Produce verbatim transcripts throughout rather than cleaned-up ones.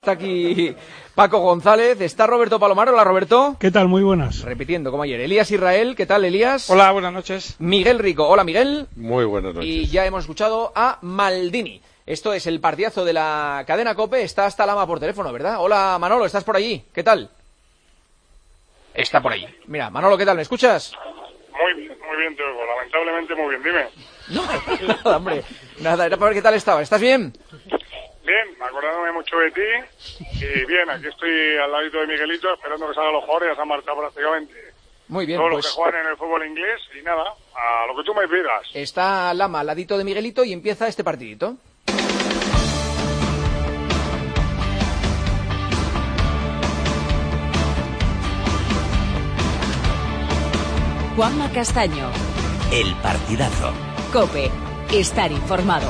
Está aquí Paco González, está Roberto Palomar. Hola, Roberto. ¿Qué tal? Muy buenas. Repitiendo, como ayer. Elías Israel, ¿qué tal, Elías? Hola, buenas noches. Miguel Rico. Hola, Miguel. Muy buenas noches. Y ya hemos escuchado a Maldini. Esto es el partidazo de la cadena COPE. Está hasta Lama por teléfono, ¿verdad? Hola, Manolo, ¿estás por allí? ¿Qué tal? Está por allí. Mira, Manolo, ¿qué tal? ¿Me escuchas? Muy bien, muy bien, te oigo. Lamentablemente muy bien, dime. No, nada, hombre. Nada, era para ver qué tal estaba. ¿Estás bien? Bien, acordándome mucho de ti. Y bien, aquí estoy al ladito de Miguelito, esperando que salgan los jugadores. Ya se han marchado prácticamente Muy bien, todos pues... los que juegan en el fútbol inglés. Y nada, a lo que tú me pidas. Está Lama al ladito de Miguelito y empieza este partidito. Juanma Castaño. El partidazo. COPE. Estar informado.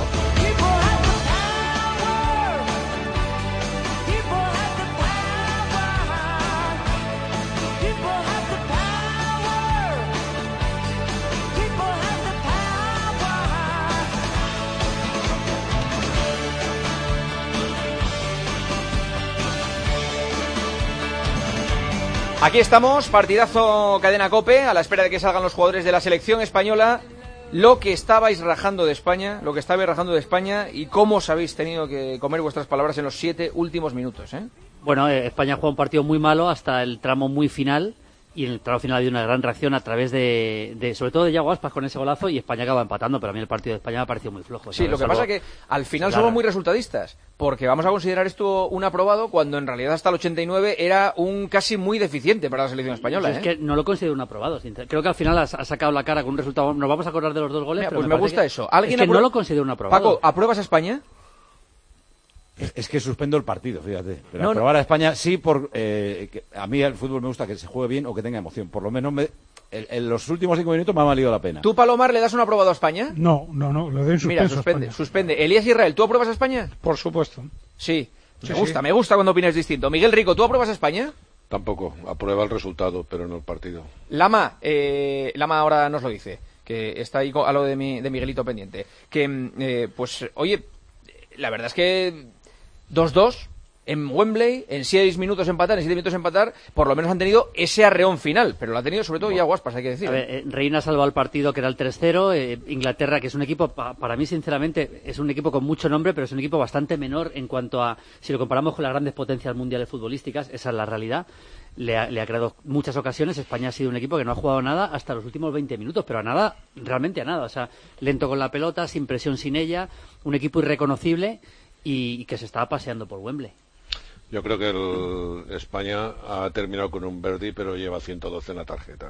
Aquí estamos, partidazo cadena COPE, a la espera de que salgan los jugadores de la selección española. Lo que estabais rajando de España, lo que estabais rajando de España y cómo os habéis tenido que comer vuestras palabras en los siete últimos minutos, ¿eh? Bueno, eh, España juega un partido muy malo hasta el tramo muy final, y en el tramo final ha habido una gran reacción a través de, de sobre todo de Yago Aspas con ese golazo, y España acaba empatando, pero a mí el partido de España me ha parecido muy flojo. Sí, lo que pasa es que al final somos muy resultadistas, porque vamos a considerar esto un aprobado cuando en realidad hasta el ochenta y nueve era un casi muy deficiente para la selección española, ¿eh? Es que no lo considero un aprobado. Creo que al final has, has sacado la cara con un resultado. Nos vamos a acordar de los dos goles. Mira, pero pues me, me gusta que, eso. ¿Alguien es que apro... no lo considero un aprobado. Paco, ¿apruebas a España? Es, es que suspendo el partido, fíjate. Pero no, aprobar no. a España sí, por eh, que a mí el fútbol me gusta que se juegue bien o que tenga emoción. Por lo menos me, en, en los últimos cinco minutos me ha valido la pena. ¿Tú, Palomar, le das un aprobado a España? No, no, no, le doy un suspenso. Mira, suspende, a España. suspende. Elías Israel, ¿tú apruebas a España? Por supuesto. Sí, me sí, gusta, sí. me gusta cuando opinas distinto. Miguel Rico, ¿tú apruebas a España? Tampoco, aprueba el resultado, pero no el partido. Lama, eh, Lama ahora nos lo dice, que está ahí a lo de, mi, de Miguelito pendiente. Que, eh, pues, oye, la verdad es que dos dos en Wembley, en seis minutos empatar, en siete minutos empatar, por lo menos han tenido ese arreón final, pero lo ha tenido sobre todo Iago Aspas, hay que decir. A ver, eh, Reina ha salvado el partido, que era el tres cero, eh, Inglaterra, que es un equipo, pa, para mí sinceramente, es un equipo con mucho nombre, pero es un equipo bastante menor en cuanto a, si lo comparamos con las grandes potencias mundiales futbolísticas, esa es la realidad. Le ha, le ha creado muchas ocasiones. España ha sido un equipo que no ha jugado nada hasta los últimos veinte minutos, pero a nada, realmente a nada, o sea, lento con la pelota, sin presión, sin ella, un equipo irreconocible y, y que se estaba paseando por Wembley. Yo creo que el España ha terminado con un Verdi, pero lleva ciento doce en la tarjeta.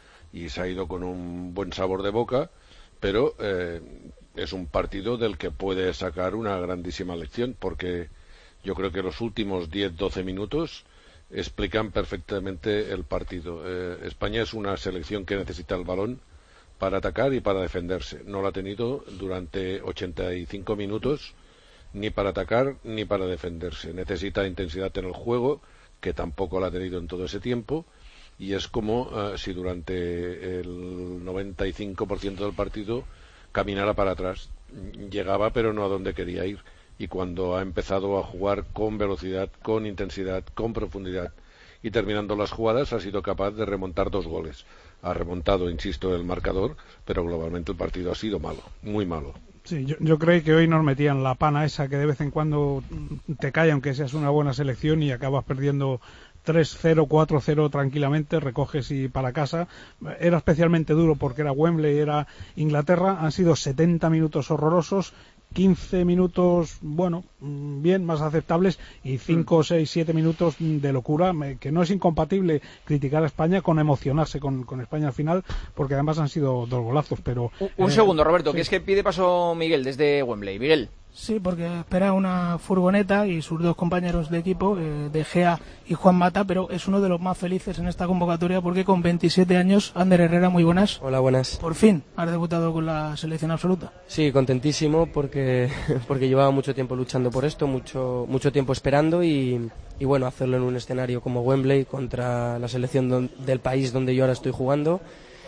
Y se ha ido con un buen sabor de boca, pero eh, es un partido del que puede sacar una grandísima lección, porque yo creo que los últimos diez doce minutos explican perfectamente el partido. Eh, España es una selección que necesita el balón para atacar y para defenderse. No lo ha tenido durante ochenta y cinco minutos, ni para atacar ni para defenderse. Necesita intensidad en el juego, que tampoco la ha tenido en todo ese tiempo, y es como uh, si durante el noventa y cinco por ciento del partido caminara para atrás. Llegaba, pero no a donde quería ir. Y cuando ha empezado a jugar con velocidad, con intensidad, con profundidad, y terminando las jugadas, ha sido capaz de remontar dos goles. Ha remontado, insisto, el marcador, pero globalmente el partido ha sido malo, muy malo. Sí, yo, yo creo que hoy nos metían la pana esa que de vez en cuando te cae, aunque seas una buena selección, y acabas perdiendo tres cero, cuatro cero tranquilamente, recoges y para casa. Era especialmente duro porque era Wembley, era Inglaterra. Han sido setenta minutos horrorosos, quince minutos, bueno, bien, más aceptables, y cinco, seis, siete minutos de locura, que no es incompatible criticar a España con emocionarse con, con España al final, porque además han sido dos golazos, pero... Un, un eh, segundo, Roberto, sí. Que es que pide paso Miguel desde Wembley. Miguel. Sí, porque espera una furgoneta y sus dos compañeros de equipo, eh, De Gea y Juan Mata, pero es uno de los más felices en esta convocatoria porque con veintisiete años, Ander Herrera, muy buenas. Hola, buenas. Por fin has debutado con la selección absoluta. Sí, contentísimo porque porque llevaba mucho tiempo luchando por esto, mucho mucho tiempo esperando y, y bueno, hacerlo en un escenario como Wembley contra la selección don, del país donde yo ahora estoy jugando,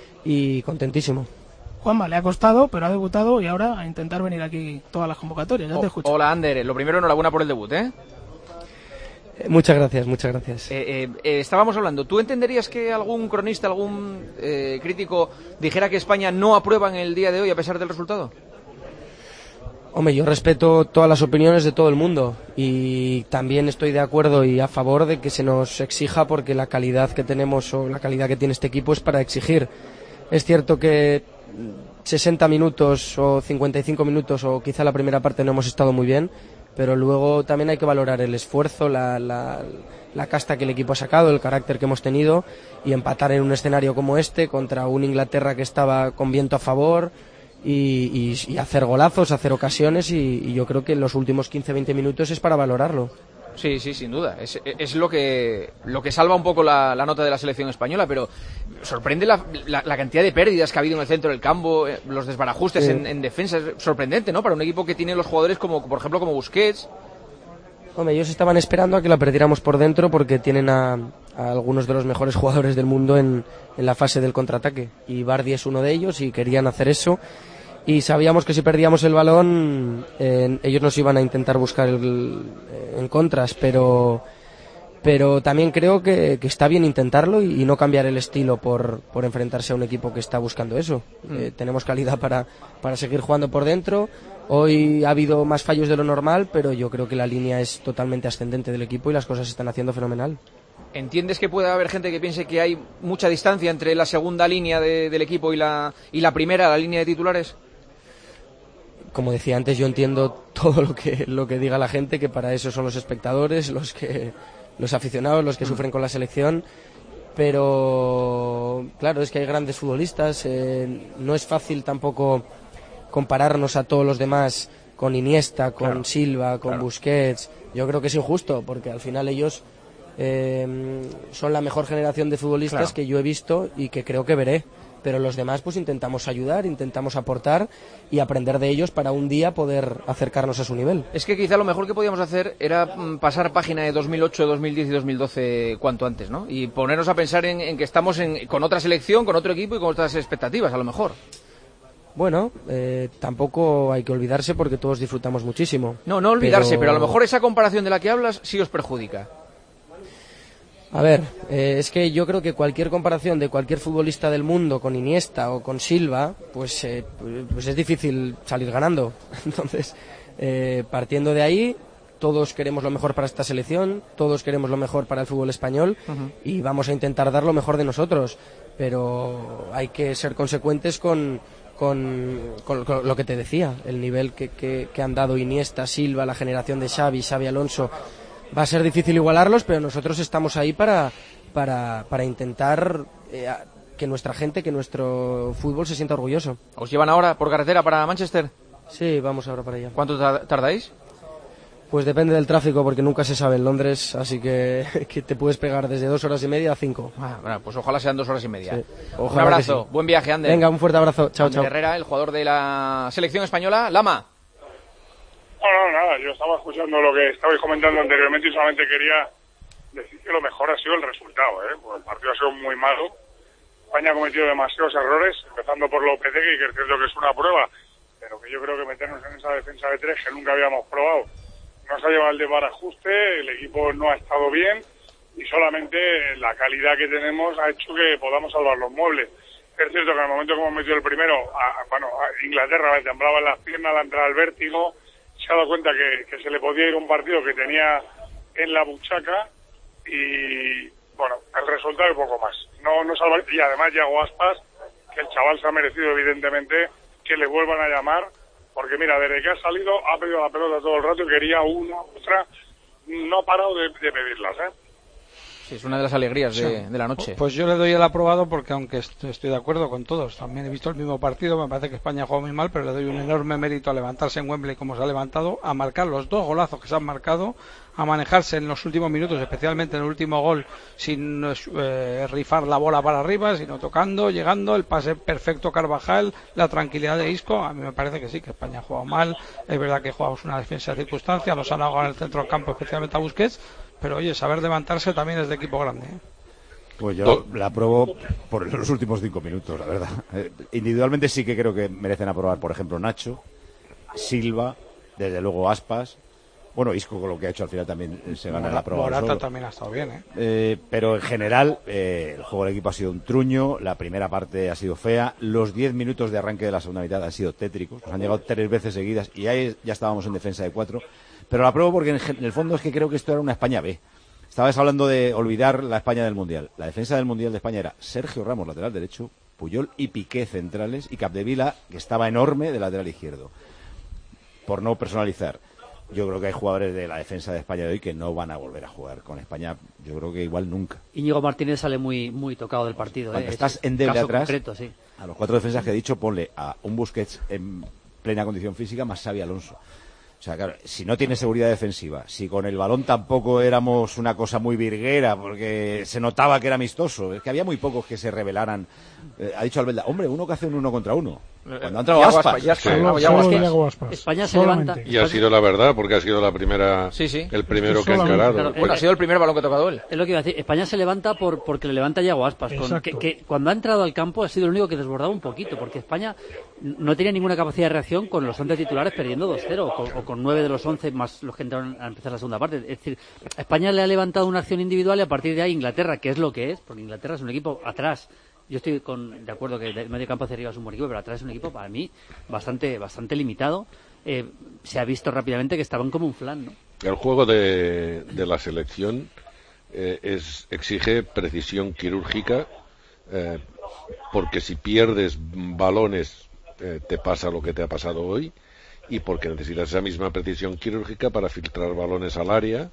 y contentísimo. Juanma, le ha costado, pero ha debutado y ahora a intentar venir aquí todas las convocatorias. Ya te escucho. Hola, Ander. Lo primero, enhorabuena por el debut, ¿eh? Muchas gracias, muchas gracias. Eh, eh, eh, estábamos hablando, ¿tú entenderías que algún cronista, algún eh, crítico dijera que España no aprueba en el día de hoy a pesar del resultado? Hombre, yo respeto todas las opiniones de todo el mundo y también estoy de acuerdo y a favor de que se nos exija porque la calidad que tenemos o la calidad que tiene este equipo es para exigir. Es cierto que sesenta minutos o cincuenta y cinco minutos o quizá la primera parte no hemos estado muy bien, pero luego también hay que valorar el esfuerzo, la, la, la casta que el equipo ha sacado, el carácter que hemos tenido y empatar en un escenario como este contra un Inglaterra que estaba con viento a favor y, y, y hacer golazos, hacer ocasiones y, y yo creo que en los últimos quince a veinte minutos es para valorarlo. Sí, sí, sin duda. Es, es lo que lo que salva un poco la, la nota de la selección española, pero sorprende la, la, la cantidad de pérdidas que ha habido en el centro del campo, eh, los desbarajustes sí. en, en defensa. Es sorprendente, ¿no? Para un equipo que tiene los jugadores como, por ejemplo, como Busquets. Hombre, ellos estaban esperando a que la perdiéramos por dentro porque tienen a, a algunos de los mejores jugadores del mundo en, en la fase del contraataque. Y Vardy es uno de ellos y querían hacer eso. Y sabíamos que si perdíamos el balón, eh, ellos nos iban a intentar buscar el, eh, en contras, pero pero también creo que, que está bien intentarlo y, y no cambiar el estilo por, por enfrentarse a un equipo que está buscando eso. Mm. Eh, tenemos calidad para, para seguir jugando por dentro. Hoy ha habido más fallos de lo normal, pero yo creo que la línea es totalmente ascendente del equipo y las cosas se están haciendo fenomenal. ¿Entiendes que puede haber gente que piense que hay mucha distancia entre la segunda línea de, del equipo y la, y la primera, la línea de titulares? Como decía antes, yo entiendo todo lo que lo que diga la gente, que para eso son los espectadores, los que los aficionados, los que mm. sufren con la selección, pero claro, es que hay grandes futbolistas, eh, no es fácil tampoco compararnos a todos los demás con Iniesta, con claro, Silva, con claro. Busquets. Yo creo que es injusto, porque al final ellos eh, son la mejor generación de futbolistas claro. que yo he visto y que creo que veré. Pero los demás pues intentamos ayudar, intentamos aportar y aprender de ellos para un día poder acercarnos a su nivel. Es que quizá lo mejor que podíamos hacer era pasar página de dos mil ocho, dos mil diez y dos mil doce cuanto antes, ¿no? Y ponernos a pensar en, en que estamos en, con otra selección, con otro equipo y con otras expectativas, a lo mejor. Bueno, eh, tampoco hay que olvidarse porque todos disfrutamos muchísimo. No, no olvidarse, pero... pero a lo mejor esa comparación de la que hablas sí os perjudica. A ver, eh, es que yo creo que cualquier comparación de cualquier futbolista del mundo con Iniesta o con Silva, pues, eh, pues es difícil salir ganando. Entonces, eh, partiendo de ahí, todos queremos lo mejor para esta selección, todos queremos lo mejor para el fútbol español uh-huh. y vamos a intentar dar lo mejor de nosotros. Pero hay que ser consecuentes con, con, con, con lo que te decía, el nivel que, que, que han dado Iniesta, Silva, la generación de Xavi, Xavi Alonso. Va a ser difícil igualarlos, pero nosotros estamos ahí para, para, para intentar eh, que nuestra gente, que nuestro fútbol se sienta orgulloso. ¿Os llevan ahora por carretera para Manchester? Sí, vamos ahora para allá. ¿Cuánto tardáis? Pues depende del tráfico, porque nunca se sabe en Londres, así que, que te puedes pegar desde dos horas y media a cinco. Ah, bueno, pues ojalá sean dos horas y media. Sí, un abrazo, sí. Buen viaje, Ander. Venga, un fuerte abrazo. Chao, Ander chao. Herrera, el jugador de la selección española. Lama. No, no, nada, yo estaba escuchando lo que estabais comentando anteriormente y solamente quería decir que lo mejor ha sido el resultado, ¿eh? Pues el partido ha sido muy malo. España ha cometido demasiados errores, empezando por Lopetegui, que es cierto que es una prueba, pero que yo creo que meternos en esa defensa de tres que nunca habíamos probado nos ha llevado al desbarajuste, el equipo no ha estado bien y solamente la calidad que tenemos ha hecho que podamos salvar los muebles. Es cierto que en el momento que hemos metido el primero, a, bueno, a Inglaterra le temblaban las piernas al entrar al vértigo, se ha dado cuenta que, que se le podía ir un partido que tenía en la buchaca y, bueno, el resultado es poco más. No, no salva, y además Yago Aspas, que el chaval se ha merecido evidentemente que le vuelvan a llamar, porque mira, desde que ha salido ha pedido la pelota todo el rato y quería una, otra, no ha parado de, de pedirlas, ¿eh? Sí, es una de las alegrías de, de la noche. Pues yo le doy el aprobado porque aunque estoy de acuerdo con todos, también he visto el mismo partido, me parece que España ha jugado muy mal, pero le doy un enorme mérito a levantarse en Wembley como se ha levantado, a marcar los dos golazos que se han marcado, a manejarse en los últimos minutos, especialmente en el último gol, sin eh, rifar la bola para arriba, sino tocando, llegando, el pase perfecto Carvajal, la tranquilidad de Isco. A mí me parece que sí, que España ha jugado mal, es verdad que jugamos una defensa de circunstancias, los han ahogado en el centro del campo, especialmente a Busquets, pero oye, saber levantarse también es de equipo grande, ¿eh? Pues yo la apruebo por los últimos cinco minutos, la verdad. Eh, individualmente sí que creo que merecen aprobar, por ejemplo, Nacho, Silva, desde luego Aspas, Bueno, Isco con lo que ha hecho al final también se gana la prueba. Morata también ha estado bien, ¿eh? Eh, pero en general eh, el juego del equipo ha sido un truño, la primera parte ha sido fea, los diez minutos de arranque de la segunda mitad han sido tétricos, nos han llegado tres veces seguidas y ahí ya estábamos en defensa de cuatro, pero la pruebo porque en, en el fondo es que creo que esto era una España B. Estabas hablando de olvidar la España del Mundial. La defensa del Mundial de España era Sergio Ramos, lateral derecho, Puyol y Piqué, centrales, y Capdevila, que estaba enorme, de lateral izquierdo. Por no personalizar. Yo creo que hay jugadores de la defensa de España de hoy que no van a volver a jugar con España, yo creo que igual nunca. Íñigo Martínez sale muy muy tocado del partido. Cuando ¿eh? estás Es endeble atrás, concreto, sí. a los cuatro defensas que he dicho, ponle a un Busquets en plena condición física más Xavi Alonso. O sea, claro, si no tiene seguridad defensiva, si con el balón tampoco éramos una cosa muy virguera, porque se notaba que era amistoso, es que había muy pocos que se rebelaran. Eh, ha dicho Albelda, hombre, uno que hace un uno contra uno. Cuando ha entrado Yago Aspas. Aspas, ya Sí. está, Solo- Yago solo Aspas. Yago Aspas. España se Solamente. levanta. Y ha sido la verdad, porque ha sido la primera, Sí, sí. el primero Es que ha solamente, encarado. claro, Bueno, ha sido el primer balón que ha tocado él. Es lo que iba a decir. España se levanta por porque le levanta Yago Aspas. Con, Exacto. que, que cuando ha entrado al campo ha sido el único que desbordaba un poquito, porque España no tenía ninguna capacidad de reacción con los once titulares perdiendo dos cero, o con, o con nueve de los once más los que entraron a empezar la segunda parte. Es decir, España le ha levantado una acción individual y a partir de ahí Inglaterra, que es lo que es, porque Inglaterra es un equipo atrás. Yo estoy con, de acuerdo que de medio campo hacia arriba es un buen equipo, pero atrás es un equipo para mí bastante bastante limitado. Eh, se ha visto rápidamente que estaban como un flan, ¿no? El juego de, de la selección eh, es, exige precisión quirúrgica, eh, porque si pierdes balones eh, te pasa lo que te ha pasado hoy, y porque necesitas esa misma precisión quirúrgica para filtrar balones al área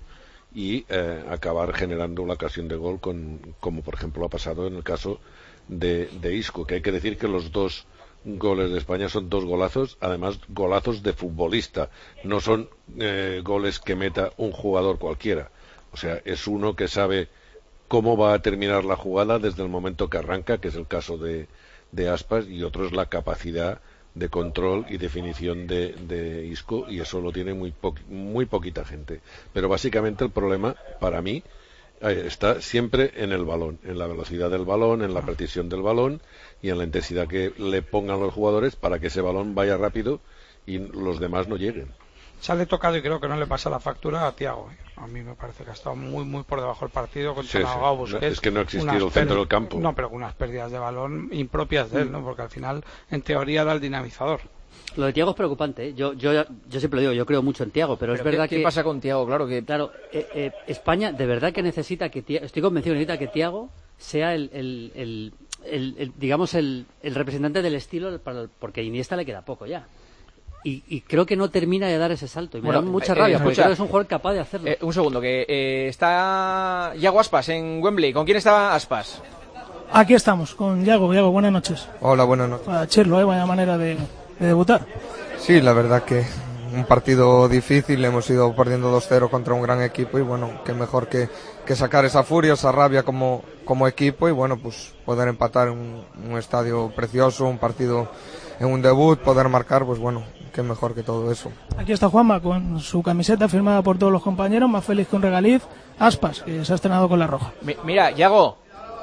y eh, acabar generando una ocasión de gol, con, como por ejemplo ha pasado en el caso de, de Isco, que hay que decir que los dos goles de España son dos golazos, además golazos de futbolista, no son eh, goles que meta un jugador cualquiera, o sea, es uno que sabe cómo va a terminar la jugada desde el momento que arranca, que es el caso de, de Aspas, y otro es la capacidad de control y definición de, de Isco, y eso lo tiene muy, po muy poquita gente. Pero básicamente el problema, para mí, eh, está siempre en el balón, en la velocidad del balón, en la precisión del balón y en la intensidad que le pongan los jugadores para que ese balón vaya rápido y los demás no lleguen. Sale tocado y creo que no le pasa la factura a Thiago. ¿eh? A mí me parece que ha estado muy muy por debajo del partido contra Sí, sí. Nagao, Busquets. Es que no ha existido Unas el centro pér- del campo. No, pero con unas pérdidas de balón impropias de él, ¿no? Porque al final, en teoría, era el dinamizador. Lo de Thiago es preocupante, ¿eh? Yo, yo, yo siempre lo digo, yo creo mucho en Thiago, pero, Pero es ¿qué- verdad ¿qué que... pasa con Thiago? Claro que... Claro, eh, eh, España de verdad que necesita que Thiago, estoy convencido que necesita que Thiago sea el, el, el, el- el, digamos, el, el representante del estilo, para el- porque a Iniesta le queda poco ya. Y, y creo que no termina de dar ese salto. Y me Bueno, da mucha eh, rabia, eh, porque escucha, creo que es un jugador capaz de hacerlo. Eh, un segundo, que eh, está Yago Aspas en Wembley. ¿Con quién está Aspas? Aquí estamos, con Yago. Yago, buenas noches. Hola, buenas noches. Para Cherlo, ¿eh? Vaya manera de, de debutar. Sí, la verdad que un partido difícil, hemos ido perdiendo dos cero contra un gran equipo y bueno, qué mejor que, que sacar esa furia, esa rabia como, como equipo y bueno, pues poder empatar en un, un estadio precioso, un partido en un debut, poder marcar, pues bueno, qué mejor que todo eso. Aquí está Juanma con su camiseta firmada por todos los compañeros, más feliz que un regaliz. Aspas, que se ha estrenado con la roja. Mi- mira, Yago.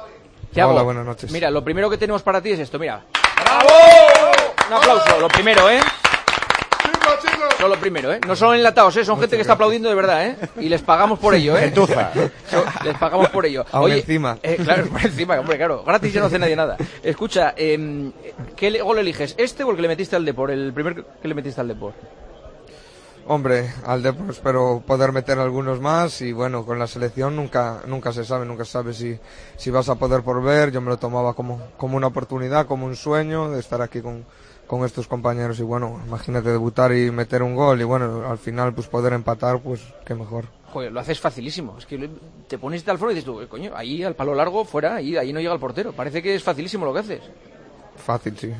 Yago. Hola, buenas noches. Mira, lo primero que tenemos para ti es esto, mira. ¡Bravo! Un aplauso, lo primero, ¿eh? Son lo primero, ¿eh? No son enlatados, ¿eh? Son gente que está aplaudiendo de verdad, ¿eh? Y les pagamos por ello, ¿eh? Gentuza. So- Les pagamos por ello. Aún encima. eh, claro, por encima, hombre, claro. Gratis ya no hace nadie nada. Escucha, eh, ¿qué le- gol eliges? ¿Este o el que le metiste al Depor? El primer que le metiste al Depor. Hombre, al Depor espero poder meter algunos más y bueno, con la selección nunca nunca se sabe, nunca se sabe si, si vas a poder volver. Yo me lo tomaba como, como una oportunidad, como un sueño de estar aquí con, con estos compañeros y bueno, imagínate debutar y meter un gol y bueno, al final pues poder empatar, pues qué mejor. Joder, lo haces facilísimo. Es que lo- te pones al foro y dices tú, "Eh, coño, ahí al palo largo, fuera, ahí, ahí no llega el portero. Parece que es facilísimo lo que haces. Fácil, sí.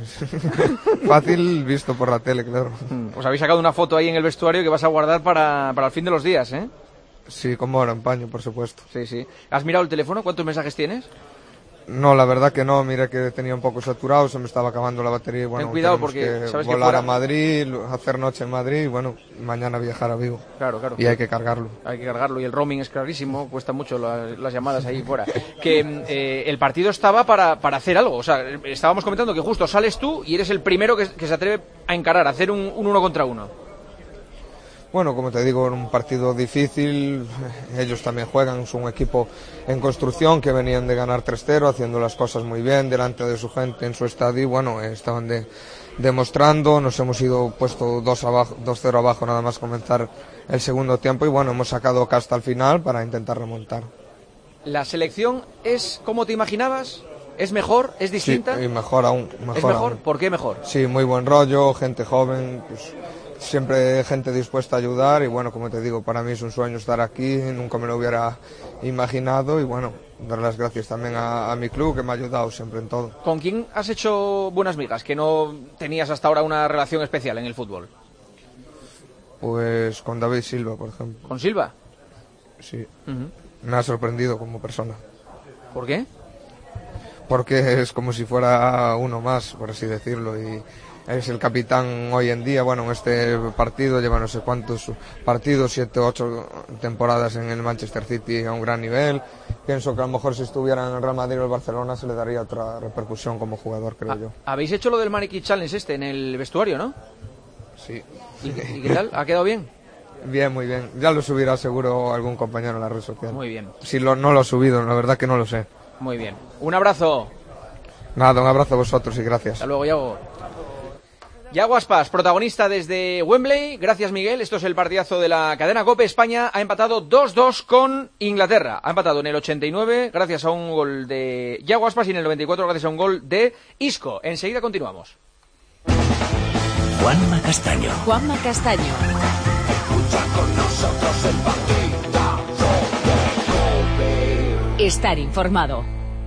Fácil visto por la tele, claro. Os habéis sacado una foto ahí en el vestuario que vas a guardar para, para el fin de los días, ¿eh? Sí, como ahora en paño, por supuesto. Sí, sí. ¿Has mirado el teléfono? ¿Cuántos mensajes tienes? No, la verdad que no, mira que tenía un poco saturado, se me estaba acabando la batería y bueno, Ten cuidado tenemos porque que sabes que volar fuera- a Madrid, hacer noche en Madrid y bueno, mañana viajar a Vigo. Claro, claro. Y hay que cargarlo. Hay que cargarlo y el roaming es clarísimo, cuesta mucho la- las llamadas ahí fuera. Que eh, el partido estaba para, para hacer algo, o sea, estábamos comentando que justo sales tú y eres el primero que, que se atreve a encarar, a hacer un, un uno contra uno. bueno, como te digo, un partido difícil, ellos también juegan, es un equipo en construcción que venían de ganar tres cero, haciendo las cosas muy bien delante de su gente en su estadio y bueno, estaban de, demostrando, nos hemos ido puesto dos abajo, dos cero abajo nada más comenzar el segundo tiempo y bueno, hemos sacado casta al final para intentar remontar. ¿La selección es como te imaginabas? ¿Es mejor? ¿Es distinta? Sí, y mejor aún. Mejor ¿Es mejor? Aún. ¿Por qué mejor? Sí, muy buen rollo, gente joven, pues siempre gente dispuesta a ayudar y bueno, como te digo, para mí es un sueño estar aquí, nunca me lo hubiera imaginado y bueno, dar las gracias también a, a mi club que me ha ayudado siempre en todo. ¿Con quién has hecho buenas migas que no tenías hasta ahora una relación especial en el fútbol? Pues con David Silva, por ejemplo. ¿Con Silva? Sí. Uh-huh. Me ha sorprendido como persona. ¿Por qué? Porque es como si fuera uno más, por así decirlo, y es el capitán hoy en día. Bueno, en este partido lleva no sé cuántos partidos, siete o ocho temporadas en el Manchester City a un gran nivel. Pienso que a lo mejor si estuviera en el Real Madrid o el Barcelona se le daría otra repercusión como jugador, creo ah, yo. Habéis hecho lo del Mannequin Challenge este en el vestuario, ¿no? Sí. ¿Y, y qué tal? ¿Ha quedado bien? Bien, muy bien. Ya lo subirá seguro algún compañero en la red social. Muy bien. Si lo, no lo he subido, la verdad que no lo sé. Muy bien. Un abrazo. Nada, un abrazo a vosotros y gracias. Hasta luego, Yago. Yago Aspas, protagonista desde Wembley. Gracias, Miguel. Esto es el partidazo de la cadena COPE. España ha empatado dos dos con Inglaterra. Ha empatado en el ochenta y nueve gracias a un gol de Yago Aspas y en el noventa y cuatro gracias a un gol de Isco. Enseguida continuamos. Juanma Castaño. Juanma Castaño. Escucha con nosotros el partidazo de COPE. Estar informado.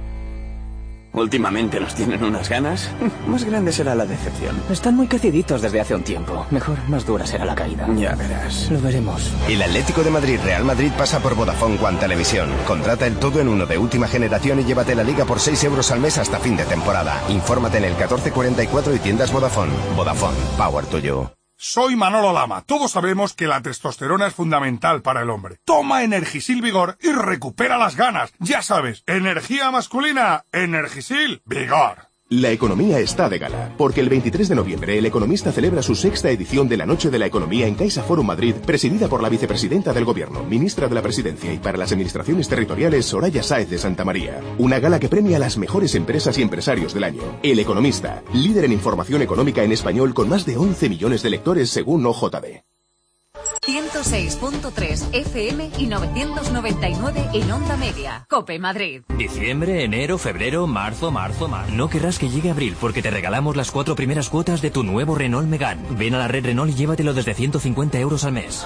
Últimamente nos tienen unas ganas. Más grande será la decepción. Están muy creciditos desde hace un tiempo. Mejor, más dura será la caída. Ya verás. Lo veremos. El Atlético de Madrid Real Madrid pasa por Vodafone One Televisión. Contrata el todo en uno de última generación y llévate la liga por seis euros al mes hasta fin de temporada. Infórmate en el catorce cuarenta y cuatro y tiendas Vodafone. Vodafone. Power to you. Soy Manolo Lama. Todos sabemos que la testosterona es fundamental para el hombre. Toma Energisil Vigor y recupera las ganas. Ya sabes, energía masculina, Energisil Vigor. La economía está de gala, porque el veintitrés de noviembre El Economista celebra su sexta edición de la Noche de la Economía en Caixa Forum Madrid, presidida por la vicepresidenta del Gobierno, ministra de la Presidencia y para las administraciones territoriales Soraya Sáez de Santa María. Una gala que premia a las mejores empresas y empresarios del año. El Economista, líder en información económica en español con más de once millones de lectores según O J B. ciento seis punto tres F M y novecientos noventa y nueve en Onda Media. COPE Madrid. Diciembre, enero, febrero, marzo, marzo, marzo. No querrás que llegue abril porque te regalamos las cuatro primeras cuotas de tu nuevo Renault Megane. Ven a la red Renault y llévatelo desde ciento cincuenta euros al mes.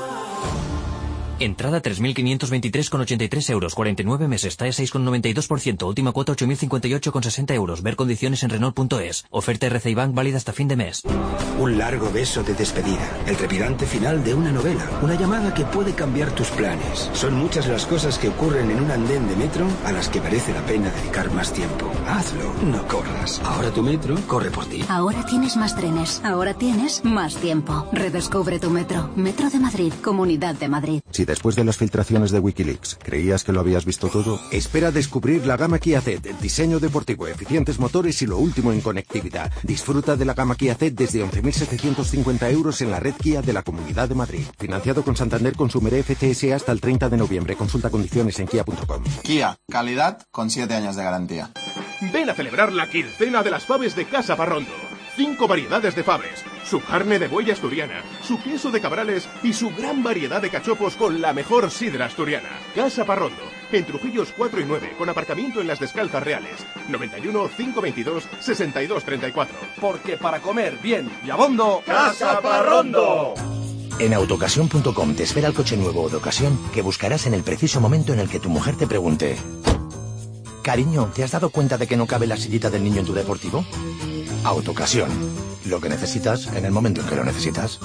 Entrada tres mil quinientos veintitrés con ochenta y tres euros, cuarenta y nueve meses, T A E seis con noventa y dos por ciento, última cuota ocho mil cincuenta y ocho con sesenta euros, ver condiciones en Renault punto es, oferta R C I Bank válida hasta fin de mes. Un largo beso de despedida, el trepidante final de una novela, una llamada que puede cambiar tus planes. Son muchas las cosas que ocurren en un andén de metro a las que merece la pena dedicar más tiempo. Hazlo, no corras. Ahora tu metro corre por ti. Ahora tienes más trenes, ahora tienes más tiempo. Redescubre tu metro. Metro de Madrid, Comunidad de Madrid. Si después de las filtraciones de Wikileaks creías que lo habías visto todo, espera descubrir la gama Kia Z, el diseño deportivo, eficientes motores y lo último en conectividad. Disfruta de la gama Kia Z desde once mil setecientos cincuenta euros en la red Kia de la Comunidad de Madrid. Financiado con Santander Consumer F C S hasta el treinta de noviembre. Consulta condiciones en kia punto com. Kia, calidad con siete años de garantía. Ven a celebrar la quincena de las faves de Casa Parrondo. Cinco variedades de faves, su carne de buey asturiana, su queso de cabrales y su gran variedad de cachopos con la mejor sidra asturiana. Casa Parrondo, en Trujillos cuatro y nueve, con aparcamiento en Las Descalzas Reales. noventa y uno, cinco veintidós, sesenta y dos treinta y cuatro. Porque para comer bien y abondo, Casa Parrondo. En autocasión punto com te espera el coche nuevo o de ocasión que buscarás en el preciso momento en el que tu mujer te pregunte: cariño, ¿te has dado cuenta de que no cabe la sillita del niño en tu deportivo? Autocasión. Lo que necesitas en el momento en que lo necesitas.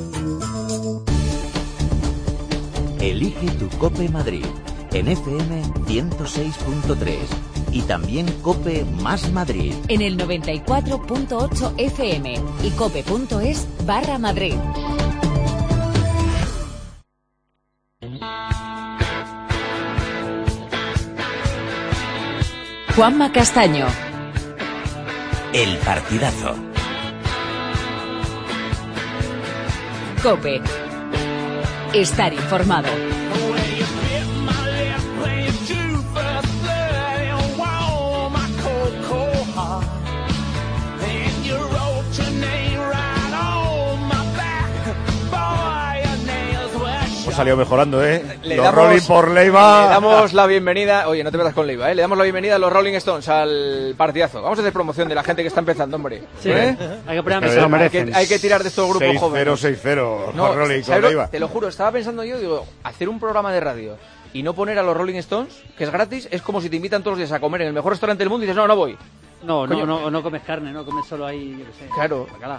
Elige tu COPE Madrid en F M ciento seis punto tres y también COPE más Madrid en el noventa y cuatro punto ocho F M y cope punto es barra Madrid. Juanma Castaño. El partidazo. COPE. estar informado. Hemos salido mejorando, ¿eh? Le los damos, Rolling por Leiva. Le damos la bienvenida, oye, no te metas con Leiva, ¿eh? Le damos la bienvenida a los Rolling Stones al partidazo. Vamos a hacer promoción de la gente que está empezando, hombre. Sí, ¿eh? hay que poner a Pero mesa. Hay que, hay que tirar de estos grupos jóvenes. seis cero seis cero, No, los Rolling con ¿sabes lo- Leiva. te lo juro, estaba pensando yo, digo, hacer un programa de radio y no poner a los Rolling Stones, que es gratis, es como si te invitan todos los días a comer en el mejor restaurante del mundo y dices, no, no voy. No, Coño. no, no, no comes carne, no comes solo ahí, yo qué sé. Claro. Bacalao.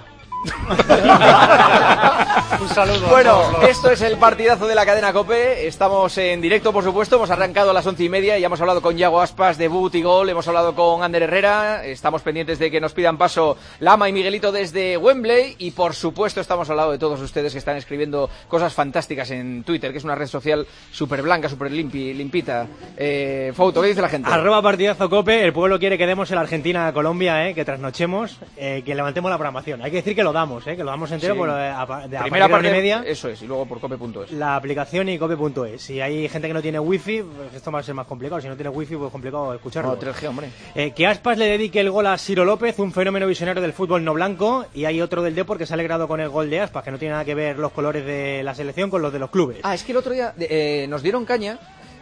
Un saludo. Bueno, esto es el partidazo de la cadena COPE. Estamos en directo, por supuesto. Hemos arrancado a las once y media y ya hemos hablado con Yago Aspas, debut y gol. Hemos hablado con Ander Herrera. Estamos pendientes de que nos pidan paso Lama y Miguelito desde Wembley. Y por supuesto, estamos al lado de todos ustedes que están escribiendo cosas fantásticas en Twitter, que es una red social súper blanca, súper limpi, limpita. Eh, Fouto, ¿qué dice la gente? Arroba partidazo COPE. El pueblo quiere que demos el Argentina-Colombia, eh, que trasnochemos, eh, que levantemos la programación. Hay que decir que lo damos, eh, que lo damos entero Sí. por, eh, a, a, de a Primera partir de parte, la una y media. eso es, y luego por cope punto es. La aplicación y cope punto es. Si hay gente que no tiene wifi, pues esto va a ser más complicado. Si no tiene wifi, pues es complicado escucharlo. No, tres G, hombre. Eh, que Aspas le dedique el gol a Ciro López, un fenómeno visionario del fútbol no blanco, y hay otro del Depor que se ha alegrado con el gol de Aspas, que no tiene nada que ver los colores de la selección con los de los clubes. Ah, es que el otro día eh, nos dieron caña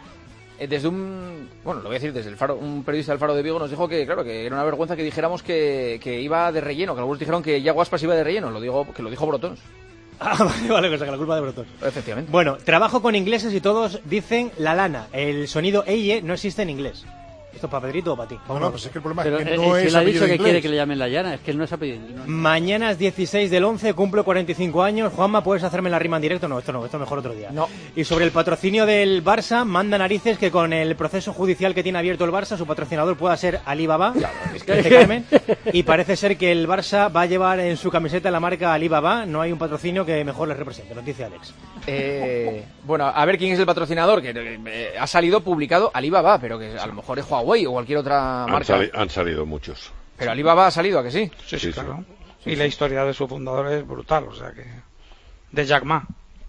eh, desde un, bueno, lo voy a decir desde el Faro, un periodista del Faro de Vigo nos dijo que, claro, que era una vergüenza que dijéramos que, que iba de relleno, que algunos dijeron que Yago Aspas iba de relleno, lo digo, que lo dijo Brotons. Ah, vale, vale, que saca la culpa de Brotón. Efectivamente. Bueno, trabajo con ingleses y todos dicen la lana. El sonido eye no existe en inglés. ¿Esto es para Pedrito o para ti? No, no, pues es que el problema Pero es que eh, no si es él ha apellido dicho que inglés. quiere que le llamen la llana, es que él no es apellido. no. Mañana es dieciséis del once, cumplo cuarenta y cinco años. Juanma, ¿puedes hacerme la rima en directo? No, esto no, esto mejor otro día. No. Y sobre el patrocinio del Barça, manda narices que con el proceso judicial que tiene abierto el Barça, su patrocinador pueda ser Alibaba. Dice Carmen. Y parece ser que el Barça va a llevar en su camiseta la marca Alibaba. No hay un patrocinio que mejor les represente, nos dice Alex. Eh, bueno, a ver quién es el patrocinador, que eh, ha salido publicado Alibaba, pero que a lo mejor es Huawei o cualquier otra Han, marca. sali- han salido muchos. Pero Alibaba ha salido, ¿a que sí? Sí, sí, Sí, claro. sí. Y la historia de su fundador es brutal, o sea que... De Jack Ma.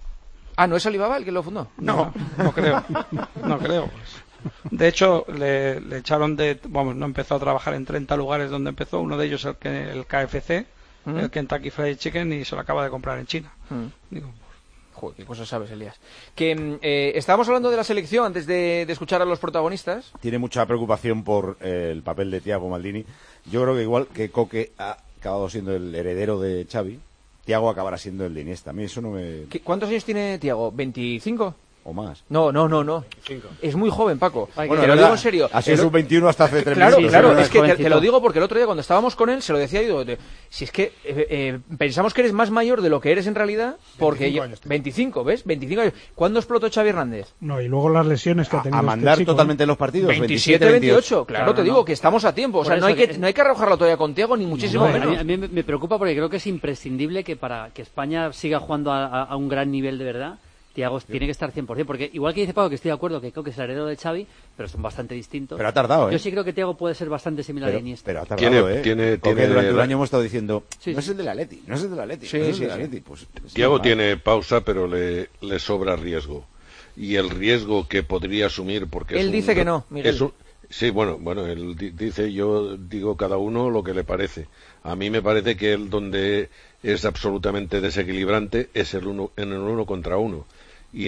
Ah, ¿no es Alibaba el que lo fundó? No, no creo. No creo. Pues. De hecho, le, le echaron de... Vamos, no empezó a trabajar en treinta lugares donde empezó. Uno de ellos el, que- el K F C, ¿Mm? el Kentucky Fried Chicken, y se lo acaba de comprar en China. Mm. Digo, Joder, qué cosas sabes, Elías. Que mm, eh, estábamos hablando de la selección antes de, de escuchar a los protagonistas. Tiene mucha preocupación por eh, el papel de Thiago Maldini. Yo creo que igual que Coque ha acabado siendo el heredero de Xavi, Thiago acabará siendo el de Iniesta. A mí eso no me... ¿Qué- ¿Cuántos años tiene Thiago? ¿veinticinco? O más. No, no, no, no. Es muy joven, Paco. Ay, Bueno, que- te lo verdad, digo en serio. ha sido El- sub veintiuno hasta hace tres Claro, minutos. claro, Sí, es que te, jovencito. te lo digo porque el otro día cuando estábamos con él se lo decía y digo, de- si es que eh, eh, pensamos que eres más mayor de lo que eres en realidad, porque veinticinco yo- años veinticinco, ¿ves? veinticinco años. ¿Cuándo explotó Xavi Hernández? no, y luego las lesiones que ha tenido a este mandar chico, totalmente ¿eh? los partidos. veintisiete, veintiocho, claro, Claro, te no, digo no. que estamos a tiempo. O Por sea, no hay, eso que, que- no hay que arrojarlo todavía con Thiago, ni muchísimo No, a menos. mí, a mí me me preocupa porque creo que es imprescindible que para que España siga jugando a, a- a un gran nivel de verdad, Thiago tiene que estar cien por ciento. Porque igual que dice Pablo, que estoy de acuerdo que creo que es el heredero de Xavi, pero son bastante distintos. Pero ha tardado, ¿eh? Yo sí creo que Thiago puede ser bastante similar Pero, a Iniesta. pero ha tardado, Tiene- ¿eh? tiene- Porque tiene- durante un año hemos estado diciendo, Sí, no sí. es el del Atleti, no es el del Atleti, Sí, no es el sí, del sí. Atleti. Pues, es Thiago normal. tiene pausa, pero le, le sobra riesgo. Y el riesgo que podría asumir, porque... Él es dice un- que no, Miguel. es un- sí, bueno, bueno, él di- dice, yo digo cada uno lo que le parece. A mí me parece que él donde es absolutamente desequilibrante es el uno, en el uno contra uno. Y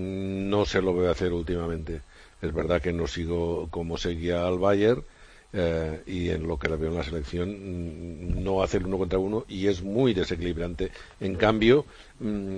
no se lo veo hacer últimamente. Es verdad que no sigo como seguía al Bayern, eh, y en lo que le veo en la selección mm, no hace el uno contra uno y es muy desequilibrante. En cambio, mm,